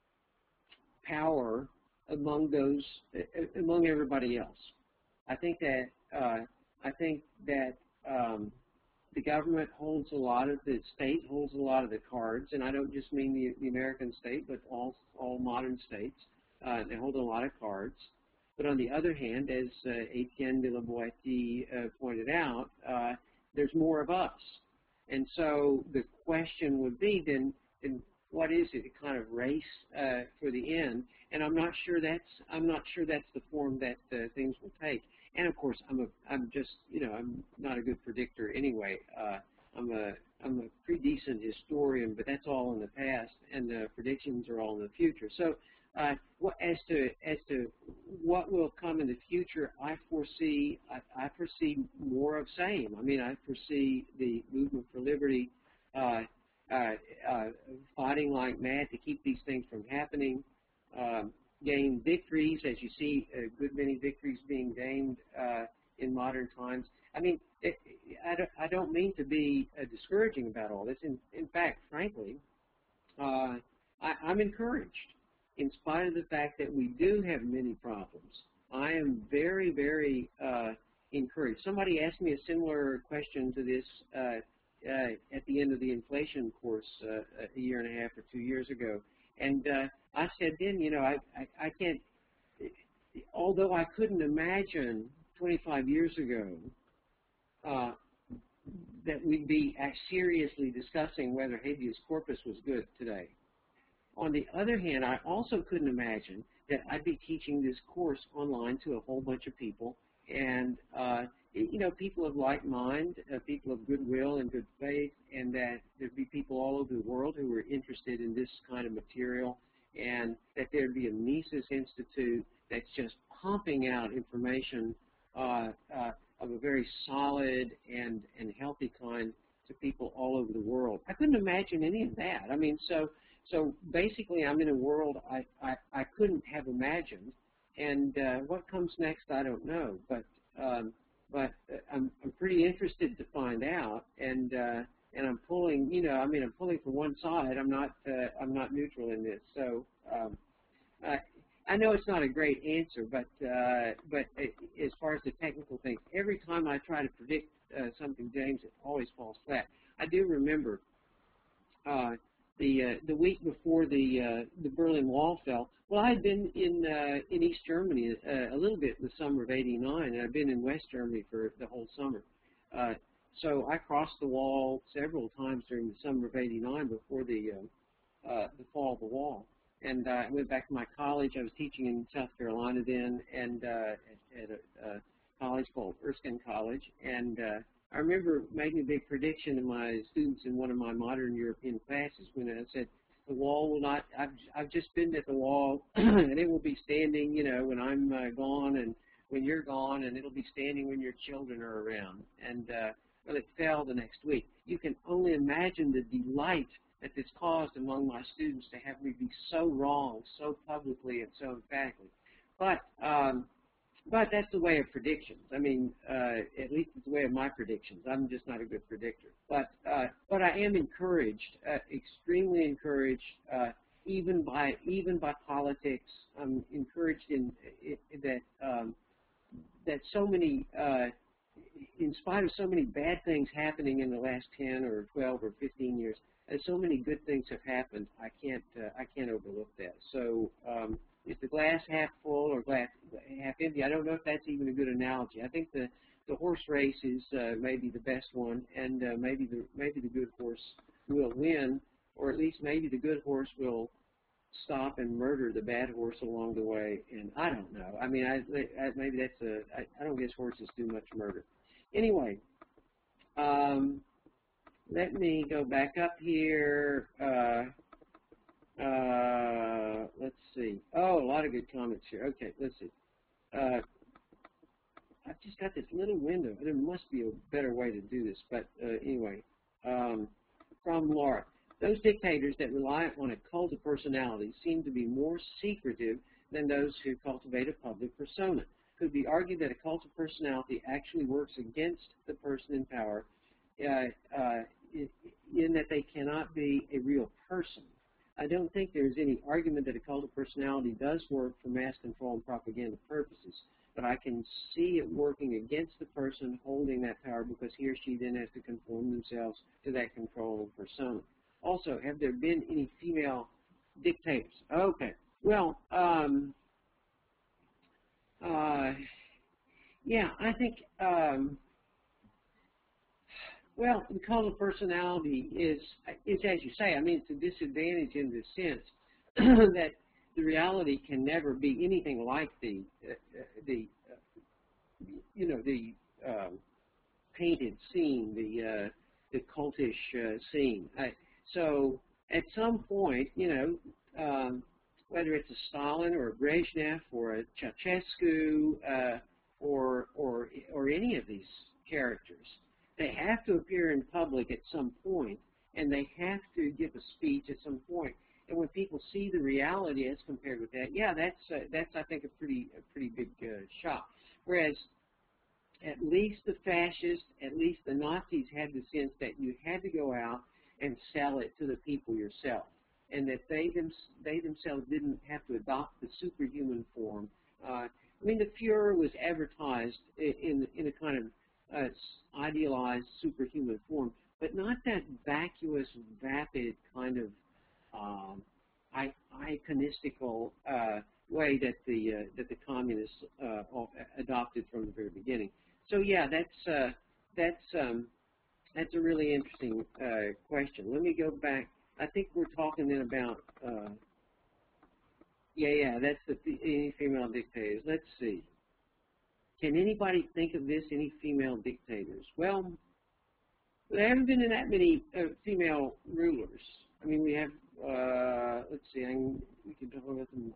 power among those uh, among everybody else. I think that uh, I think that um, the government holds a lot of the state holds a lot of the cards, and I don't just mean the, the American state, but all all modern states. Uh, they hold a lot of cards. But on the other hand, as uh, Etienne de la Boétie uh, pointed out, uh, there's more of us. And so the question would be then, then what is it? A kind of race uh, for the end? And I'm not sure that's I'm not sure that's the form that uh, things will take. And of course, I'm a I'm just you know I'm not a good predictor anyway. Uh, I'm a I'm a pretty decent historian, but that's all in the past, and the predictions are all in the future. So. Uh, what, as to as to what will come in the future, I foresee I, I foresee more of same. I mean, I foresee the movement for liberty uh, uh, uh, fighting like mad to keep these things from happening, um, gain victories, as you see a good many victories being gained uh, in modern times. I mean, it, I, don't, I don't mean to be uh, discouraging about all this. In, in fact, frankly, uh, I, I'm encouraged. In spite of the fact that we do have many problems, I am very, very uh, encouraged. Somebody asked me a similar question to this uh, uh, at the end of the inflation course uh, a year and a half or two years ago. And uh, I said then, you know, I, I, I can't, although I couldn't imagine twenty-five years ago uh, that we'd be seriously discussing whether habeas corpus was good today. On the other hand, I also couldn't imagine that I'd be teaching this course online to a whole bunch of people, and uh, you know, people of like mind, uh, people of goodwill and good faith, and that there'd be people all over the world who were interested in this kind of material, and that there'd be a Mises Institute that's just pumping out information uh, uh, of a very solid and, and healthy kind to people all over the world. I couldn't imagine any of that. I mean, so... So basically, I'm in a world I, I, I couldn't have imagined, and uh, what comes next, I don't know. But um, but I'm, I'm pretty interested to find out, and uh, and I'm pulling, you know, I mean, I'm pulling for one side. I'm not uh, I'm not neutral in this. So um, I, I know it's not a great answer, but uh, but as far as the technical things, every time I try to predict uh, something, James, it always falls flat. I do remember. Uh, The, uh, the week before the uh, the Berlin Wall fell, well, I had been in uh, in East Germany uh, a little bit in the summer of eighty-nine, and I've been in West Germany for the whole summer. Uh, so I crossed the wall several times during the summer of eighty-nine before the uh, uh, the fall of the wall. And uh, I went back to my college. I was teaching in South Carolina then, and uh, at, at a, a college called Erskine College, and uh, I remember making a big prediction to my students in one of my modern European classes when I said, the wall will not, I've, I've just been at the wall, and it will be standing, you know, when I'm uh, gone and when you're gone, and it'll be standing when your children are around. And, uh, well, it fell the next week. You can only imagine the delight that this caused among my students to have me be so wrong, so publicly and so emphatically. But, um, But that's the way of predictions. I mean, uh, at least it's the way of my predictions. I'm just not a good predictor. But uh, but I am encouraged, uh, extremely encouraged, uh, even by even by politics. I'm encouraged in, in that um, that so many, uh, in spite of so many bad things happening in the last ten or twelve or fifteen years, uh, so many good things have happened. I can't uh, I can't overlook that. So. Um, Is the glass half full or glass half empty? I don't know if that's even a good analogy. I think the, the horse race is uh, maybe the best one, and uh, maybe the maybe the good horse will win, or at least maybe the good horse will stop and murder the bad horse along the way. And I don't know. I mean, I, I maybe that's a I, I don't guess horses do much murder. Anyway, Um, let me go back up here. Uh, uh, let's see. Oh, a lot of good comments here. Okay, let's see. Uh, I've just got this little window. There must be a better way to do this, but uh, anyway. Um, from Laura. Those dictators that rely on a cult of personality seem to be more secretive than those who cultivate a public persona. Could be argued that a cult of personality actually works against the person in power uh, uh, in that they cannot be a real person. I don't think there is any argument that a cult of personality does work for mass control and propaganda purposes, but I can see it working against the person holding that power because he or she then has to conform themselves to that controlling persona. Also, have there been any female dictators? Okay. Well, um, uh, yeah, I think, um, well, the cult of personality is, is, as you say, I mean, it's a disadvantage in the sense that the reality can never be anything like the, uh, the uh, you know, the um, painted scene, the, uh, the cultish uh, scene. I, so at some point, you know, um, whether it's a Stalin or a Brezhnev or a Ceausescu uh, or, or, or any of these characters, they have to appear in public at some point, and they have to give a speech at some point. And when people see the reality as compared with that, yeah, that's uh, that's I think a pretty a pretty big uh, shock. Whereas at least the fascists, at least the Nazis had the sense that you had to go out and sell it to the people yourself, and that they them they themselves didn't have to adopt the superhuman form. Uh, I mean, the Fuhrer was advertised in in a kind of uh, idealized superhuman form, but not that vacuous, vapid kind of um, iconistical uh, way that the uh, that the communists uh, adopted from the very beginning. So yeah, that's uh, that's um, that's a really interesting uh, question. Let me go back. I think we're talking then about uh, yeah, yeah. That's the any female dictators. Let's see. Can anybody think of this? Any female dictators? Well, there haven't been that many uh, female rulers. I mean, we have. Uh, let's see. I can, we can talk about the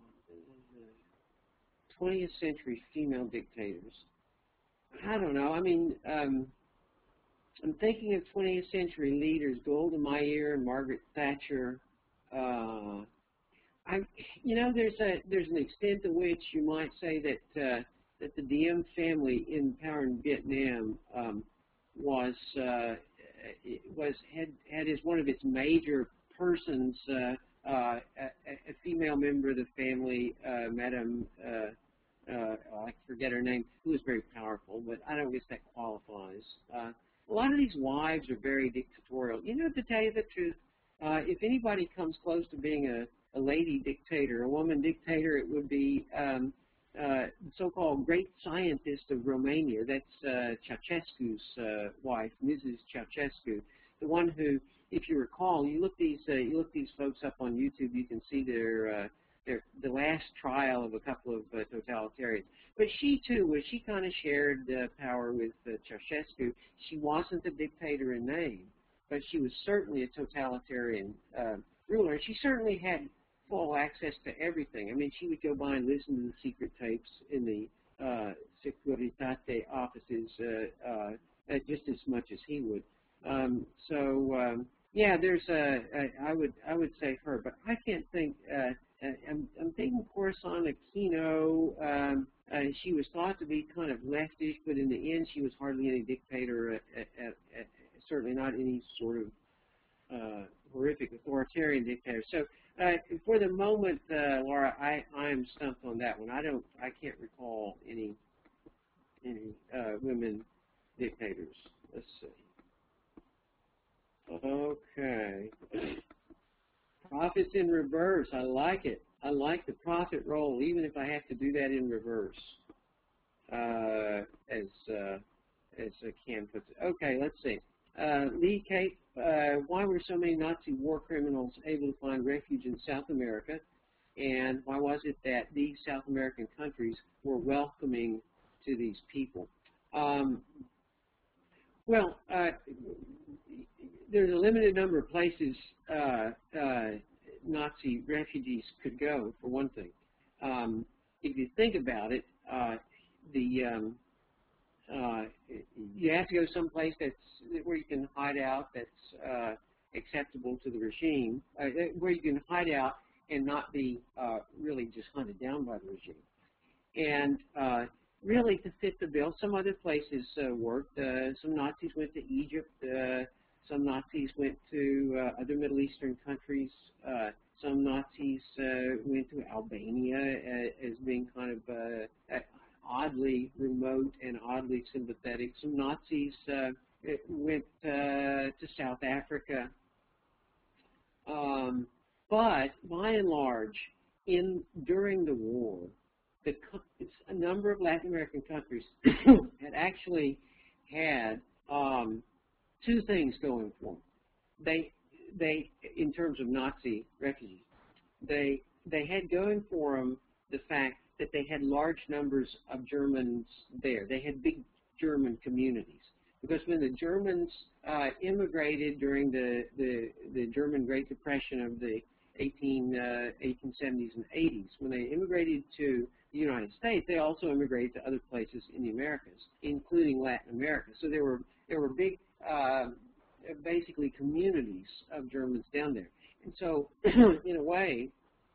twentieth century female dictators. I don't know. I mean, um, I'm thinking of twentieth century leaders: Golda Meir and Margaret Thatcher. Uh, I, you know, there's a there's an extent to which you might say that uh, that the Diem family in power in Vietnam um, was uh, was had had as one of its major persons uh, uh, a, a female member of the family, uh, Madame. Uh, Uh, I forget her name, who was very powerful, but I don't guess that qualifies. Uh, a lot of these wives are very dictatorial. You know, to tell you the truth, uh, if anybody comes close to being a, a lady dictator, a woman dictator, it would be um, uh, so-called great scientist of Romania. That's uh, Ceausescu's uh, wife, Missus Ceausescu, the one who, if you recall, you look these uh, you look these folks up on YouTube, you can see their uh, Their, the last trial of a couple of uh, totalitarians. But she, too, was she kind of shared uh, power with uh, Ceausescu. She wasn't a dictator in name, but she was certainly a totalitarian uh, ruler. And she certainly had full access to everything. I mean, she would go by and listen to the secret tapes in the uh, Securitate offices uh, uh, just as much as he would. Um, so, um, yeah, there's a, a, I would, I would say her, but I can't think. Uh, I'm, I'm thinking Khorasan Aquino. Um, uh, she was thought to be kind of leftish, but in the end, she was hardly any dictator. At, at, at, at, certainly not any sort of uh, horrific authoritarian dictator. So, uh, for the moment, uh, Laura, I I'm stumped on that one. I don't, I can't recall any any uh, women dictators. Let's see. Okay. Profits in reverse. I like it. I like the profit roll, even if I have to do that in reverse, uh, as uh, as uh, Cam puts it. Okay, let's see. Uh, Lee Kate, uh, why were so many Nazi war criminals able to find refuge in South America, and why was it that these South American countries were welcoming to these people? Um, Well, uh, there's a limited number of places uh, uh, Nazi refugees could go, for one thing. Um, if you think about it, uh, the um, uh, you have to go someplace that's where you can hide out, that's uh, acceptable to the regime, uh, where you can hide out and not be uh, really just hunted down by the regime. And uh, really, to fit the bill, some other places uh, worked. Uh, some Nazis went to Egypt. Uh, some Nazis went to uh, other Middle Eastern countries. Uh, some Nazis uh, went to Albania uh, as being kind of uh, oddly remote and oddly sympathetic. Some Nazis uh, went uh, to South Africa. Um, but by and large, in during the war, the, a number of Latin American countries had actually had um, two things going for them. They, they, in terms of Nazi refugees, they they had going for them the fact that they had large numbers of Germans there. They had big German communities. Because when the Germans uh, immigrated during the, the, the German Great Depression of the eighteen seventies and eighties, when they immigrated to the United States, they also immigrated to other places in the Americas, including Latin America. So there were, there were big, uh, basically communities of Germans down there. And so, in a way,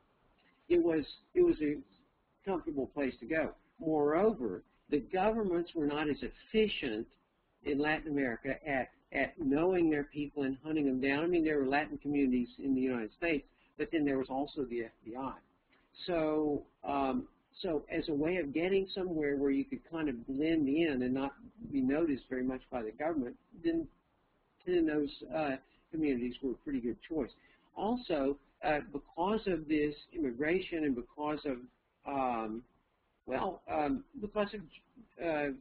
it was, it was a comfortable place to go. Moreover, the governments were not as efficient in Latin America at, at knowing their people and hunting them down. I mean, there were Latin communities in the United States, but then there was also the F B I. So, um, so as a way of getting somewhere where you could kind of blend in and not be noticed very much by the government, then, then those uh, communities were a pretty good choice. Also, uh, because of this immigration and because of, um, well, um, because of uh,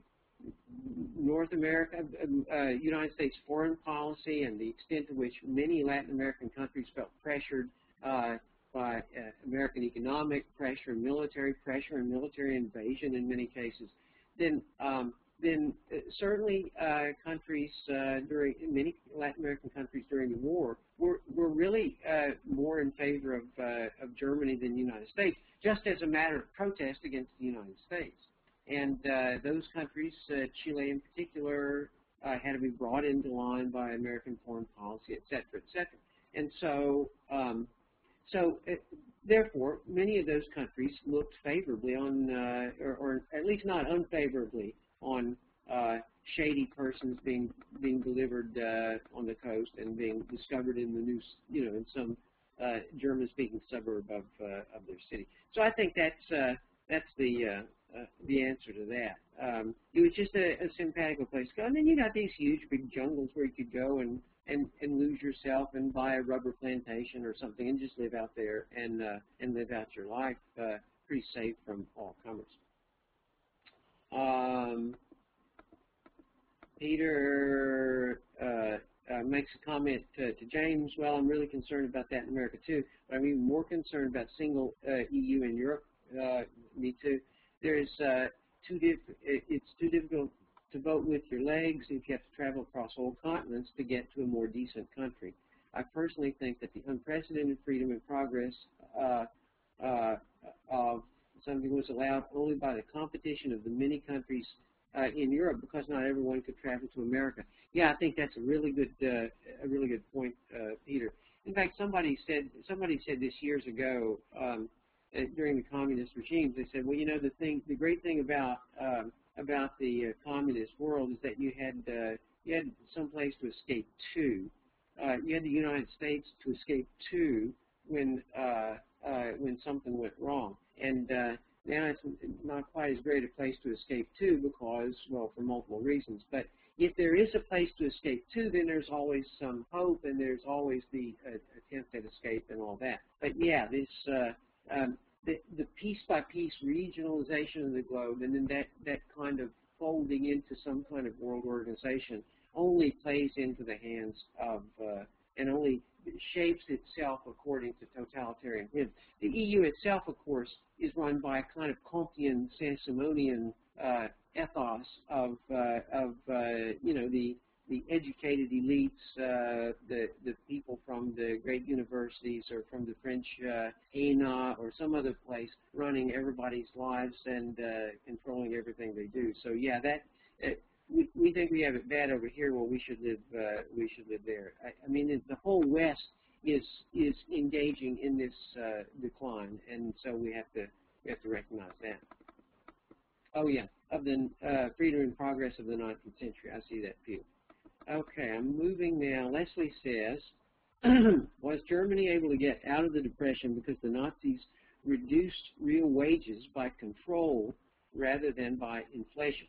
North America, uh, United States foreign policy and the extent to which many Latin American countries felt pressured uh, by uh, American economic pressure, military pressure, and military invasion in many cases, then um, then uh, certainly uh, countries uh, during many Latin American countries during the war were were really uh, more in favor of uh, of Germany than the United States, just as a matter of protest against the United States. And uh, those countries, uh, Chile in particular, uh, had to be brought into line by American foreign policy, et cetera, et cetera. And so, um, so uh, therefore, many of those countries looked favorably on, uh, or, or at least not unfavorably, on uh, shady persons being being delivered uh, on the coast and being discovered in the news, you know, in some uh, German-speaking suburb of uh, of their city. So I think that's uh, that's the uh, uh, the answer to that. Um, it was just a, a simpatico place to go, and then you got these huge big jungles where you could go and and and lose yourself and buy a rubber plantation or something and just live out there and uh, and live out your life uh, pretty safe from all comers. Um, Peter uh, uh, makes a comment to, to James. Well, I'm really concerned about that in America too, but I'm even more concerned about single uh, E U in Europe. Uh, me too. There's uh, too diff it's too difficult to vote with your legs if you have to travel across whole continents to get to a more decent country. I personally think that the unprecedented freedom and progress uh, uh, of something was allowed only by the competition of the many countries uh, in Europe, because not everyone could travel to America. Yeah, I think that's a really good, uh, a really good point, uh, Peter. In fact, somebody said somebody said this years ago um, uh, during the communist regimes. They said, well, you know, the thing, the great thing about um, about the uh, communist world is that you had uh, you had some place to escape to. Uh, you had the United States to escape to when uh, uh, when something went wrong. And uh, now it's not quite as great a place to escape to because, well, for multiple reasons. But if there is a place to escape to, then there's always some hope, and there's always the uh, attempt at escape and all that. But yeah, this uh, um, the, the piece-by-piece regionalization of the globe, and then that, that kind of folding into some kind of world organization only plays into the hands of uh, and only shapes itself according to totalitarian whim. The E U itself, of course, is run by a kind of Comtean, Saint-Simonian uh, ethos of, uh, of uh, you know, the the educated elites, uh, the, the people from the great universities or from the French uh, E N A or some other place running everybody's lives and uh, controlling everything they do. So yeah, that uh, we, we think we have it bad over here. Well, we should live uh, we should live there. I, I mean, the whole West is is engaging in this uh, decline, and so we have to we have to recognize that. Oh yeah, of the uh, freedom and progress of the nineteenth century. I see that too. Okay, I'm moving now. Leslie says, was Germany able to get out of the Depression because the Nazis reduced real wages by control rather than by inflation?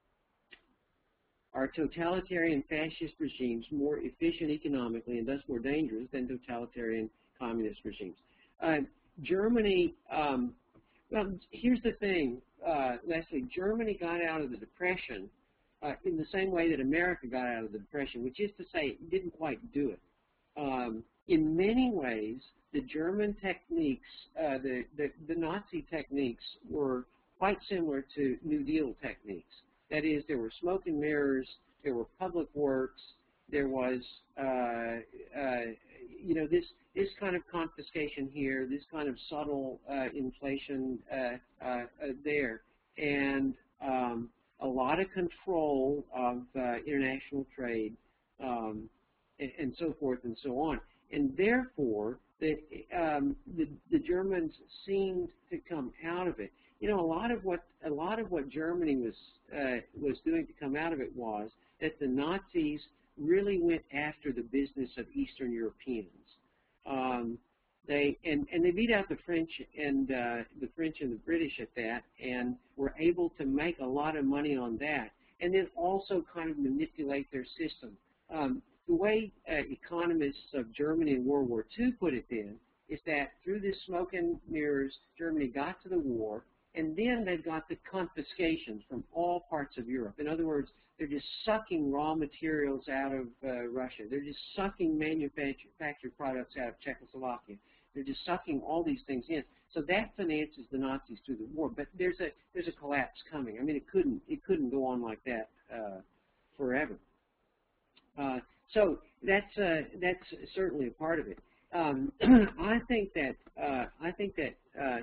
Are totalitarian fascist regimes more efficient economically and thus more dangerous than totalitarian communist regimes? Uh, Germany, um, well, here's the thing, uh, Leslie, Germany got out of the Depression uh, in the same way that America got out of the Depression, which is to say it didn't quite do it. Um, in many ways, the German techniques, uh, the, the, the Nazi techniques were quite similar to New Deal techniques. That is, there were smoke and mirrors, there were public works, there was, uh, uh, you know, this this kind of confiscation here, this kind of subtle uh, inflation uh, uh, uh, there, and um, a lot of control of uh, international trade, um, and, and so forth and so on. And therefore, the, um, the the Germans seemed to come out of it. You know, a lot of what a lot of what Germany was uh, was doing to come out of it was that the Nazis really went after the business of Eastern Europeans. Um, they and and they beat out the French and uh, the French and the British at that, and were able to make a lot of money on that, and then also kind of manipulate their system. Um, the way uh, economists of Germany in World War Two put it then is that through this smoke and mirrors, Germany got to the war. And then they've got the confiscations from all parts of Europe. In other words, they're just sucking raw materials out of uh, Russia. They're just sucking manufactured products out of Czechoslovakia. They're just sucking all these things in. So that finances the Nazis through the war. But there's a there's a collapse coming. I mean, it couldn't it couldn't go on like that uh, forever. Uh, so that's uh, that's certainly a part of it. Um, I think that uh, I think that. Uh,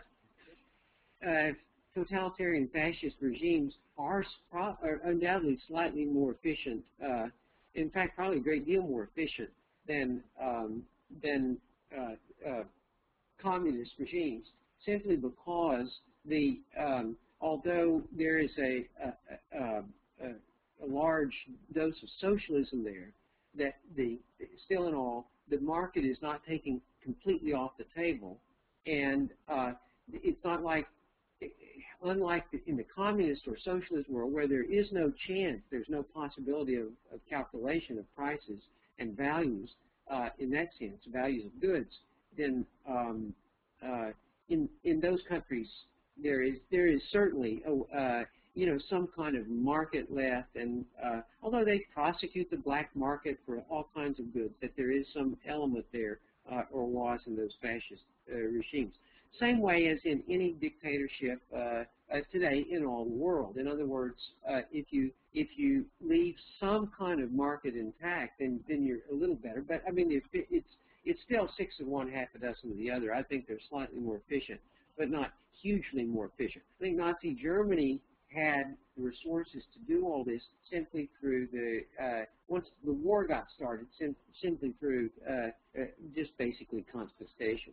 Uh, totalitarian fascist regimes are, are undoubtedly slightly more efficient, uh, in fact, probably a great deal more efficient than, um, than uh, uh, communist regimes, simply because the, um, although there is a, a, a, a, a large dose of socialism there, that the, still in all, the market is not taken completely off the table, and uh, it's not like unlike in the communist or socialist world where there is no chance, there's no possibility of, of calculation of prices and values uh, in that sense, values of goods, then um, uh, in in those countries there is there is certainly a, uh, you know some kind of market left, and uh, although they prosecute the black market for all kinds of goods, that there is some element there uh, or was in those fascist uh, regimes. Same way as in any dictatorship uh, uh, today in all the world. In other words, uh, if you if you leave some kind of market intact, then then you're a little better. But I mean, if it, it's it's still six of one, half a dozen of the other. I think they're slightly more efficient, but not hugely more efficient. I think Nazi Germany had the resources to do all this simply through the uh, once the war got started, sim simply through uh, uh, just basically confiscations.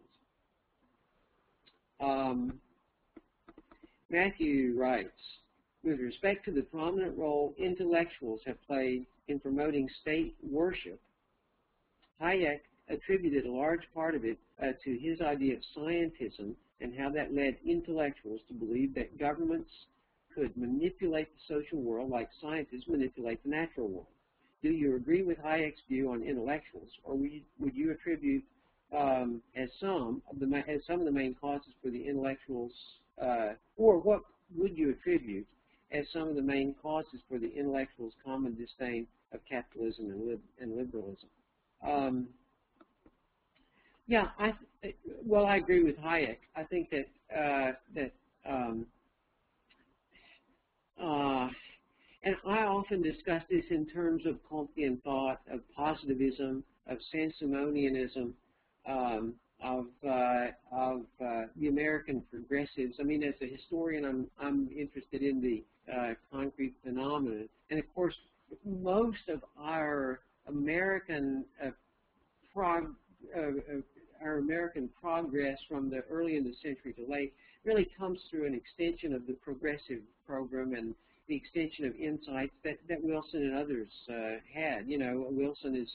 Um, Matthew writes, with respect to the prominent role intellectuals have played in promoting state worship, Hayek attributed a large part of it uh, to his idea of scientism and how that led intellectuals to believe that governments could manipulate the social world like scientists manipulate the natural world. Do you agree with Hayek's view on intellectuals, or would you, would you attribute Um, as some of the as some of the main causes for the intellectuals, uh, or what would you attribute as some of the main causes for the intellectuals' common disdain of capitalism and, lib and liberalism? Um, yeah, I well, I agree with Hayek. I think that uh, that um, uh, and I often discuss this in terms of Comtean thought, of positivism, of Saint-Simonianism, um, of, uh, of uh, the American progressives. I mean, as a historian, I'm, I'm interested in the uh, concrete phenomenon. And of course, most of our American uh, prog uh, uh, our American progress from the early in the century to late really comes through an extension of the progressive program and the extension of insights that, that Wilson and others uh, had. You know, Wilson is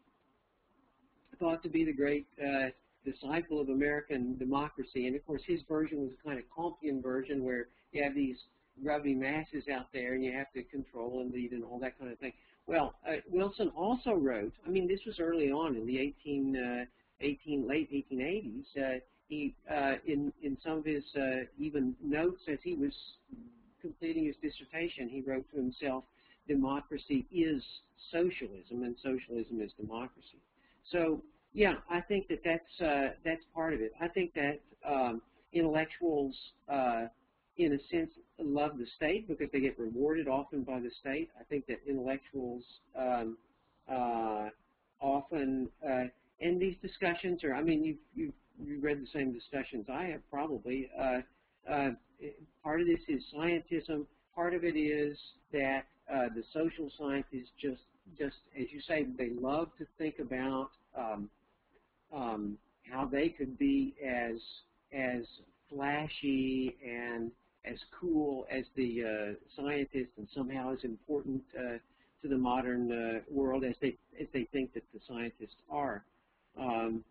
thought to be the great uh, disciple of American democracy, and of course his version was a kind of Comtean version where you have these grubby masses out there and you have to control and lead and all that kind of thing. Well, uh, Wilson also wrote, I mean, this was early on in the eighteen, uh, eighteen, late eighteen eighties. Uh, he, uh, in, in some of his uh, even notes as he was completing his dissertation, he wrote to himself, democracy is socialism and socialism is democracy. So, yeah, I think that that's, uh, that's part of it. I think that um, intellectuals, uh, in a sense, love the state because they get rewarded often by the state. I think that intellectuals um, uh, often, uh, and these discussions are, I mean, you've, you've, you've read the same discussions I have probably. Uh, uh, part of this is scientism. Part of it is that uh, the social scientists just, just, as you say, they love to think about um, um, how they could be as, as flashy and as cool as the uh, scientists and somehow as important uh, to the modern uh, world as they as they think that the scientists are. Um,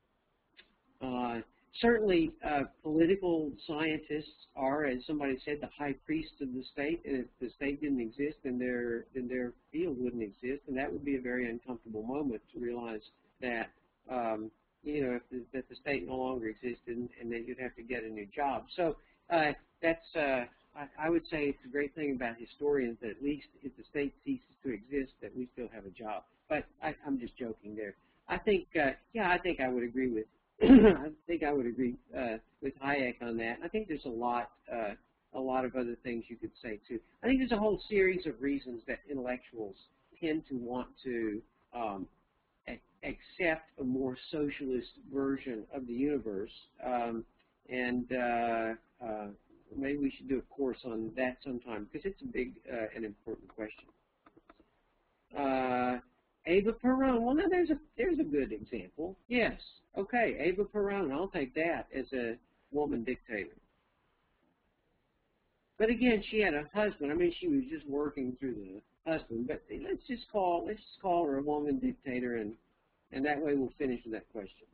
uh, certainly, uh, political scientists are, as somebody said, the high priests of the state. And if the state didn't exist, then their then their field wouldn't exist, and that would be a very uncomfortable moment to realize that um, you know if the, that the state no longer existed, and, and then you'd have to get a new job. So. Uh, That's, uh, I, I would say it's a great thing about historians that at least if the state ceases to exist, that we still have a job. But I, I'm just joking there. I think, uh, yeah, I think I would agree with, I think I would agree uh, with Hayek on that. I think there's a lot, uh, a lot of other things you could say too. I think there's a whole series of reasons that intellectuals tend to want to um, accept a more socialist version of the universe. Um, and uh, uh, maybe we should do a course on that sometime because it's a big uh, and important question. Uh, Eva Peron. Well, now there's a there's a good example. Yes. Okay, Eva Peron. I'll take that as a woman dictator. But again, she had a husband. I mean, she was just working through the husband. But let's just call let's just call her a woman dictator, and and that way we'll finish with that question.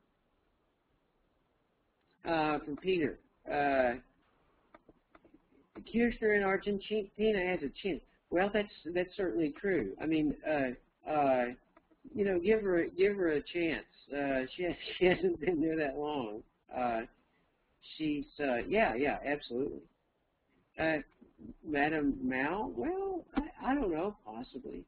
Uh, from Peter. Uh, Kirchner in Argentina has a chin. Well, that's that's certainly true. I mean, uh, uh, you know, give her give her a chance. Uh, she has, she hasn't been there that long. Uh, she's uh, yeah yeah absolutely. Uh, Madame Mao. Well, I, I don't know, possibly.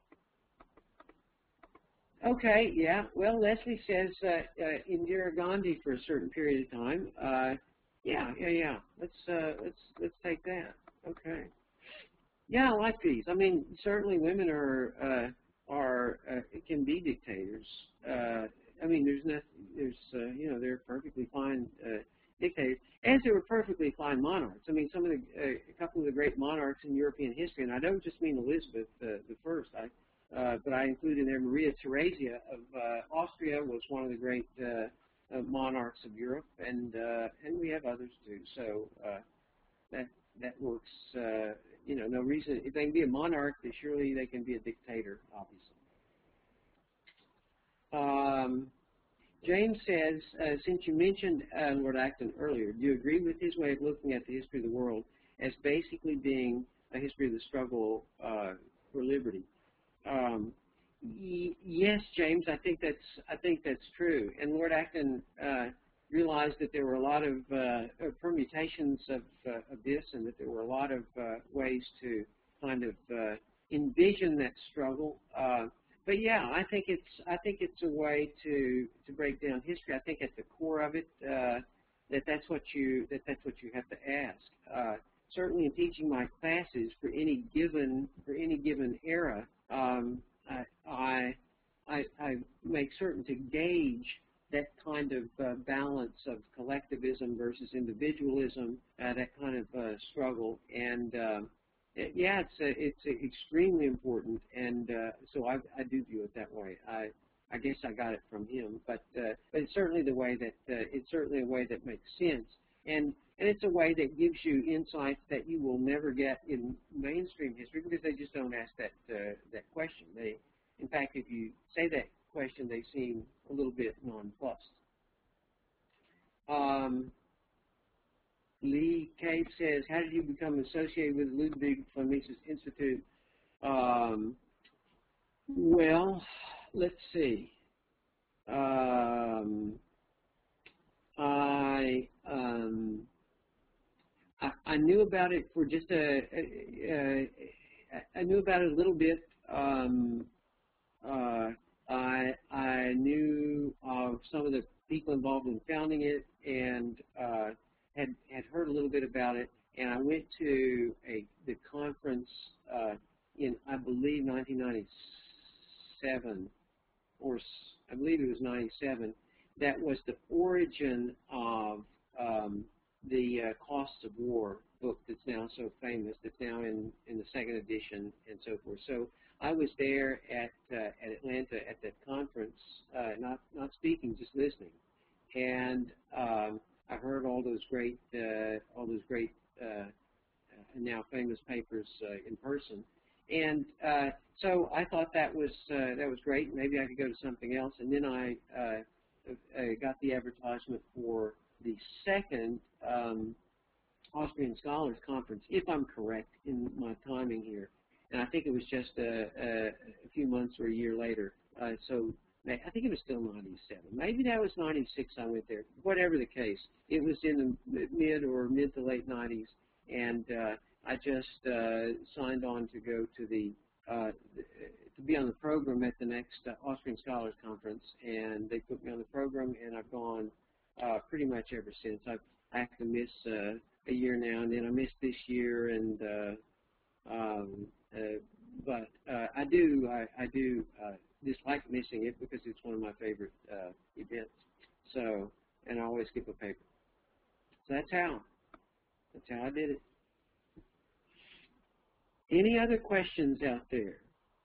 Okay, yeah. Well, Leslie says uh, uh, Indira Gandhi for a certain period of time. Uh, yeah, yeah, yeah. Let's uh, let's let's take that. Okay. Yeah, I like these. I mean, certainly women are uh, are uh, can be dictators. Uh, I mean, there's nothing. There's uh, you know, they're perfectly fine uh, dictators, as they were perfectly fine monarchs. I mean, some of the uh, a couple of the great monarchs in European history, and I don't just mean Elizabeth uh, the First. I Uh, but I include in there Maria Theresia of uh, Austria was one of the great uh, uh, monarchs of Europe, and uh, and we have others too. So uh, that that works. Uh, you know, no reason if they can be a monarch, then surely they can be a dictator, obviously. Um, James says, uh, since you mentioned uh, Lord Acton earlier, do you agree with his way of looking at the history of the world as basically being a history of the struggle uh, for liberty? Um, y yes, James, I think that's I think that's true. And Lord Acton uh, realized that there were a lot of uh, permutations of, uh, of this, and that there were a lot of uh, ways to kind of uh, envision that struggle. Uh, but yeah, I think it's I think it's a way to to break down history. I think at the core of it, uh, that that's what you that that's what you have to ask. Uh, certainly in teaching my classes for any given for any given era, um, I, I I I make certain to gauge that kind of uh, balance of collectivism versus individualism, uh, that kind of uh, struggle, and uh, it, yeah, it's uh, it's uh, extremely important, and uh, so I, I do view it that way. I I guess I got it from him, but uh, but it's certainly the way that uh, it's certainly a way that makes sense, and and it's a way that gives you insights that you will never get in mainstream history because they just don't ask that uh, that question. They, in fact, if you say that question, they seem a little bit nonplussed. Um, Lee Cave says, how did you become associated with Ludwig von Mises Institute? Um, well, let's see. Um, I, um, I I knew about it for just a, a, a I knew about it a little bit. Um, uh, I I knew of some of the people involved in founding it, and uh, had had heard a little bit about it. And I went to a the conference uh, in I believe nineteen ninety-seven, or I believe it was ninety-seven. That was the origin of um, the uh, Costs of War book that's now so famous, that's now in, in the second edition and so forth. So I was there at uh, at Atlanta at that conference, uh, not not speaking, just listening, and um, I heard all those great uh, all those great uh, now famous papers uh, in person, and uh, so I thought that was uh, that was great. Maybe I could go to something else, and then I. Uh, I got the advertisement for the second um, Austrian Scholars Conference, if I'm correct in my timing here. And I think it was just a, a, a few months or a year later. Uh, so I think it was still ninety-seven. Maybe that was ninety-six I went there. Whatever the case, it was in the mid or mid to late nineties. And uh, I just uh, signed on to go to the uh, to be on the program at the next uh, Austrian Scholars Conference, and they put me on the program, and I've gone uh, pretty much ever since. I've, I have to miss uh, a year now, and then I missed this year, and uh, um, uh, but uh, I do I, I do uh, dislike missing it because it's one of my favorite uh, events. So, and I always skip a paper. So that's how that's how I did it. Any other questions out there?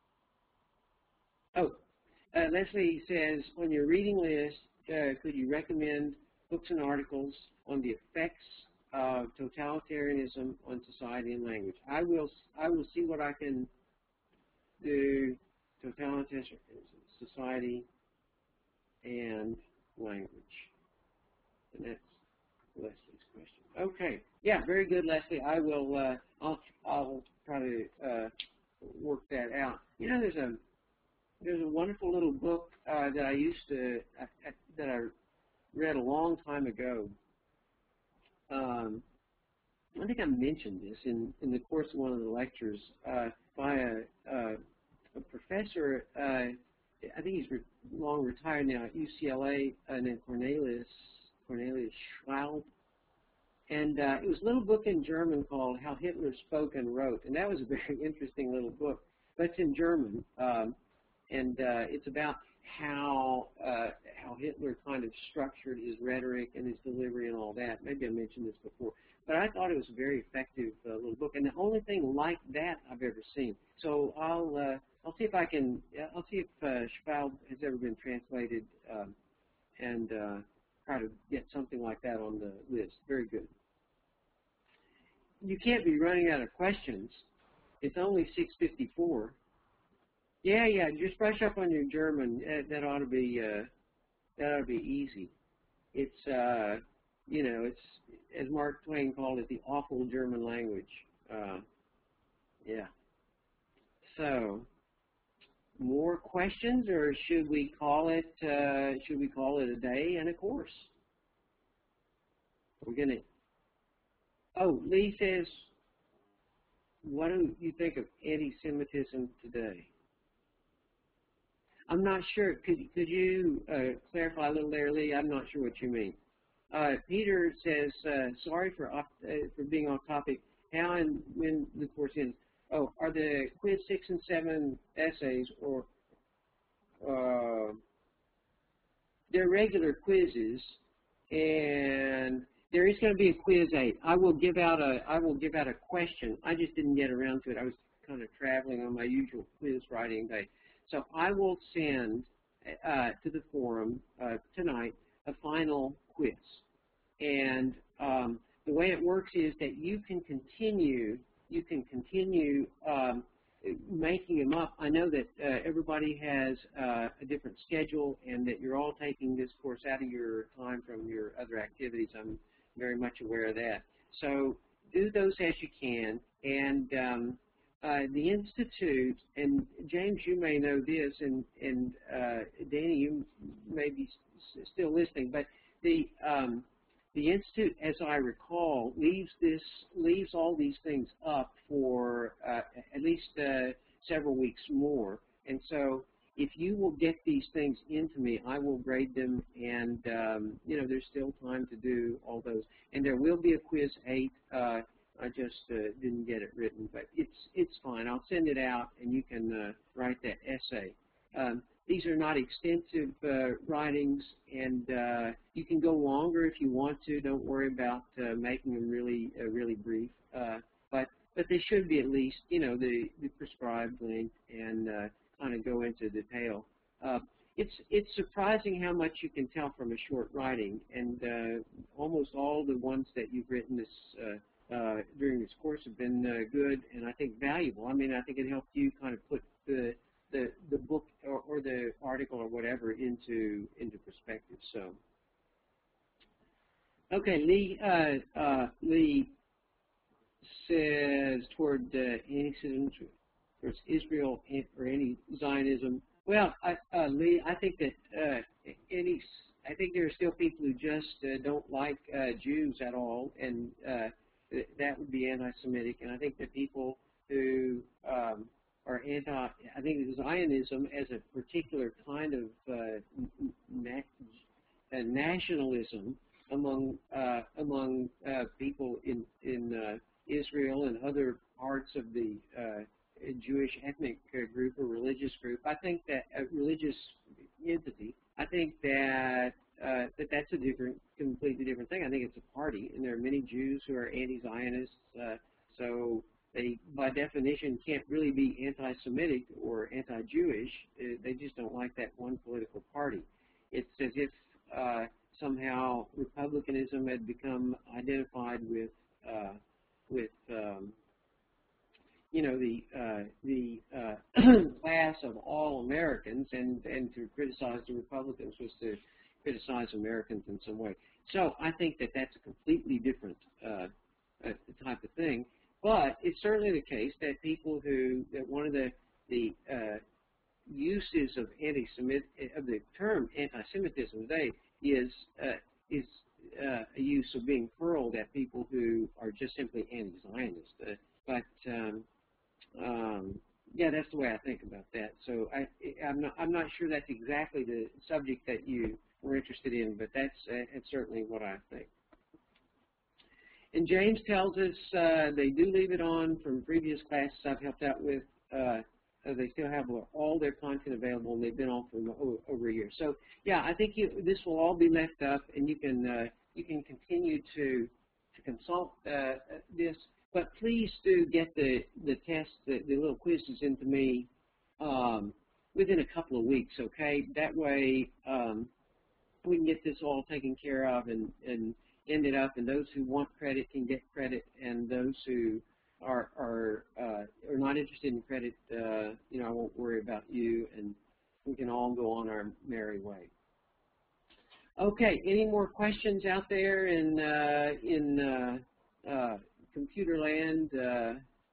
Oh, uh, Leslie says, on your reading list, uh, could you recommend books and articles on the effects of totalitarianism on society and language? I will, I will see what I can do. Totalitarian society and language. And that's Leslie's question. Okay. Yeah, very good, Leslie. I will. Uh, I'll. I'll try to uh, work that out. You know, there's a there's a wonderful little book uh, that I used to uh, that I read a long time ago. Um, I think I mentioned this in in the course of one of the lectures uh, by a, uh, a professor. Uh, I think he's re long retired now at U C L A, uh, named Cornelius Cornelius Schwalb. And uh, it was a little book in German called How Hitler Spoke and Wrote, and that was a very interesting little book. But it's in German, um, and uh, it's about how uh, how Hitler kind of structured his rhetoric and his delivery and all that. Maybe I mentioned this before, but I thought it was a very effective uh, little book, and the only thing like that I've ever seen. So I'll uh, I'll see if I can I'll see if uh, Schwalb has ever been translated, um, and uh, try to get something like that on the list. Very good. You can't be running out of questions. It's only six fifty-four. Yeah, yeah. Just brush up on your German. Uh, that ought to be uh, that ought to be easy. It's uh, you know, it's, as Mark Twain called it, the awful German language. Uh, yeah. So, more questions, or should we call it? Uh, should we call it a day and a course? We're gonna. Oh, Lee says, what do you think of anti-Semitism today? I'm not sure. Could, could you uh, clarify a little there, Lee? I'm not sure what you mean. Uh, Peter says, uh, sorry for, off, uh, for being off topic. how and when the course ends. Oh, are the quiz six and seven essays, or uh, they're regular quizzes, and there is going to be a quiz eight. I will give out a I will give out a question. I just didn't get around to it. I was kind of traveling on my usual quiz writing day. So I will send uh, to the forum uh, tonight a final quiz. And um, the way it works is that you can continue you can continue um, making them up. I know that uh, everybody has uh, a different schedule, and that you're all taking this course out of your time from your other activities. I'm very much aware of that. So do those as you can. And um, uh, the Institute, and James, you may know this, and, and uh, Danny, you may be s still listening, but the um, The Institute, as I recall, leaves this leaves all these things up for uh, at least uh, several weeks more. And so, if you will get these things into me, I will grade them. And um, you know, there's still time to do all those. And there will be a quiz eight. Uh, I just uh, didn't get it written, but it's it's fine. I'll send it out, and you can uh, write that essay. Um, These are not extensive uh, writings, and uh, you can go longer if you want to. Don't worry about uh, making them really, uh, really brief. Uh, but but they should be at least, you know, the, the prescribed length, and uh, kind of go into detail. Uh, it's it's surprising how much you can tell from a short writing, and uh, almost all the ones that you've written this uh, uh, during this course have been uh, good, and I think valuable. I mean, I think it helped you kind of put the the the book or, or the article or whatever into into perspective. So, okay, Lee uh, uh, Lee says toward uh, anti-Semitism, towards Israel or any Zionism. Well, I, uh, Lee, I think that uh, any I think there are still people who just uh, don't like uh, Jews at all, and uh, th that would be anti-Semitic. And I think that people who um, or anti, I think Zionism as a particular kind of uh, na uh, nationalism among uh, among uh, people in in uh, Israel and other parts of the uh, Jewish ethnic uh, group or religious group. I think that a religious entity. I think that uh, that that's a different, completely different thing. I think it's a party, and there are many Jews who are anti-Zionists. Uh, so. They, by definition, can't really be anti-Semitic or anti-Jewish. Uh, they just don't like that one political party. It's as if uh, somehow Republicanism had become identified with, uh, with um, you know, the uh, the uh, class of all Americans, and and to criticize the Republicans was to criticize Americans in some way. So I think that that's a completely different uh, uh, type of thing. But it's certainly the case that people who, that one of the, the uh, uses of anti-Semit, of the term anti-Semitism today is, uh, is uh, a use of being hurled at people who are just simply anti-Zionist. Uh, but, um, um, yeah, that's the way I think about that. So I, I'm, not, I'm not sure that's exactly the subject that you were interested in, but that's, uh, that's certainly what I think. And James tells us uh, they do leave it on from previous classes I've helped out with. Uh, they still have all their content available, and they've been on for over a year. So, yeah, I think you, this will all be left up, and you can uh, you can continue to to consult uh, this. But please do get the the tests, the, the little quizzes into me um, within a couple of weeks. Okay, that way um, we can get this all taken care of and and. ended up, and those who want credit can get credit, and those who are are uh, are not interested in credit, uh, you know, I won't worry about you, and we can all go on our merry way. Okay, any more questions out there in uh, in uh, uh, computer land? Uh,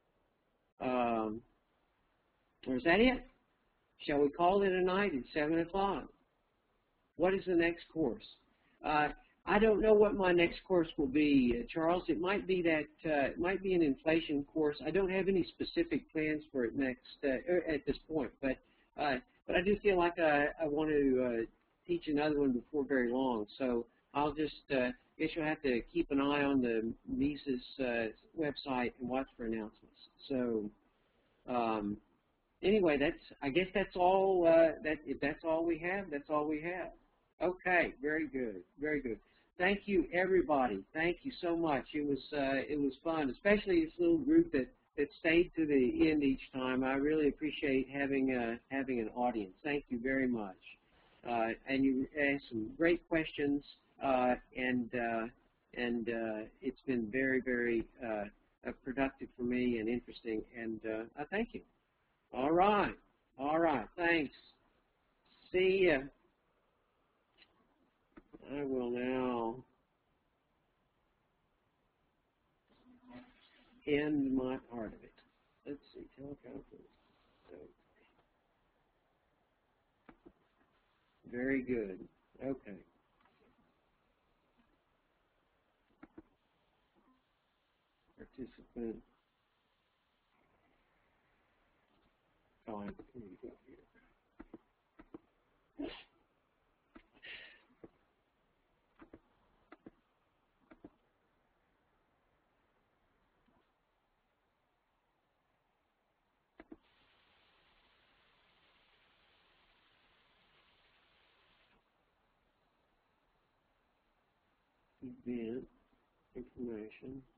um, or is that it? Shall we call it a night at seven o'clock? What is the next course? Uh, I don't know what my next course will be, uh, Charles. It might be that uh, it might be an inflation course. I don't have any specific plans for it next uh, at this point, but uh, but I do feel like I, I want to uh, teach another one before very long. So I'll just uh, guess you'll have to keep an eye on the Mises uh, website and watch for announcements. So um, anyway, that's I guess that's all. Uh, that if that's all we have, that's all we have. Okay, very good, very good. Thank you, everybody. Thank you so much. It was uh, it was fun, especially this little group that, that stayed to the end each time. I really appreciate having uh, having an audience. Thank you very much. Uh, and you asked some great questions, uh, and uh, and uh, it's been very very uh, productive for me and interesting. And uh, I thank you. All right, all right. Thanks. See ya. I will now end my part of it. Let's see, teleconference. Okay. Very good. Okay. Participant. Oh, I'm here you go here. Event information.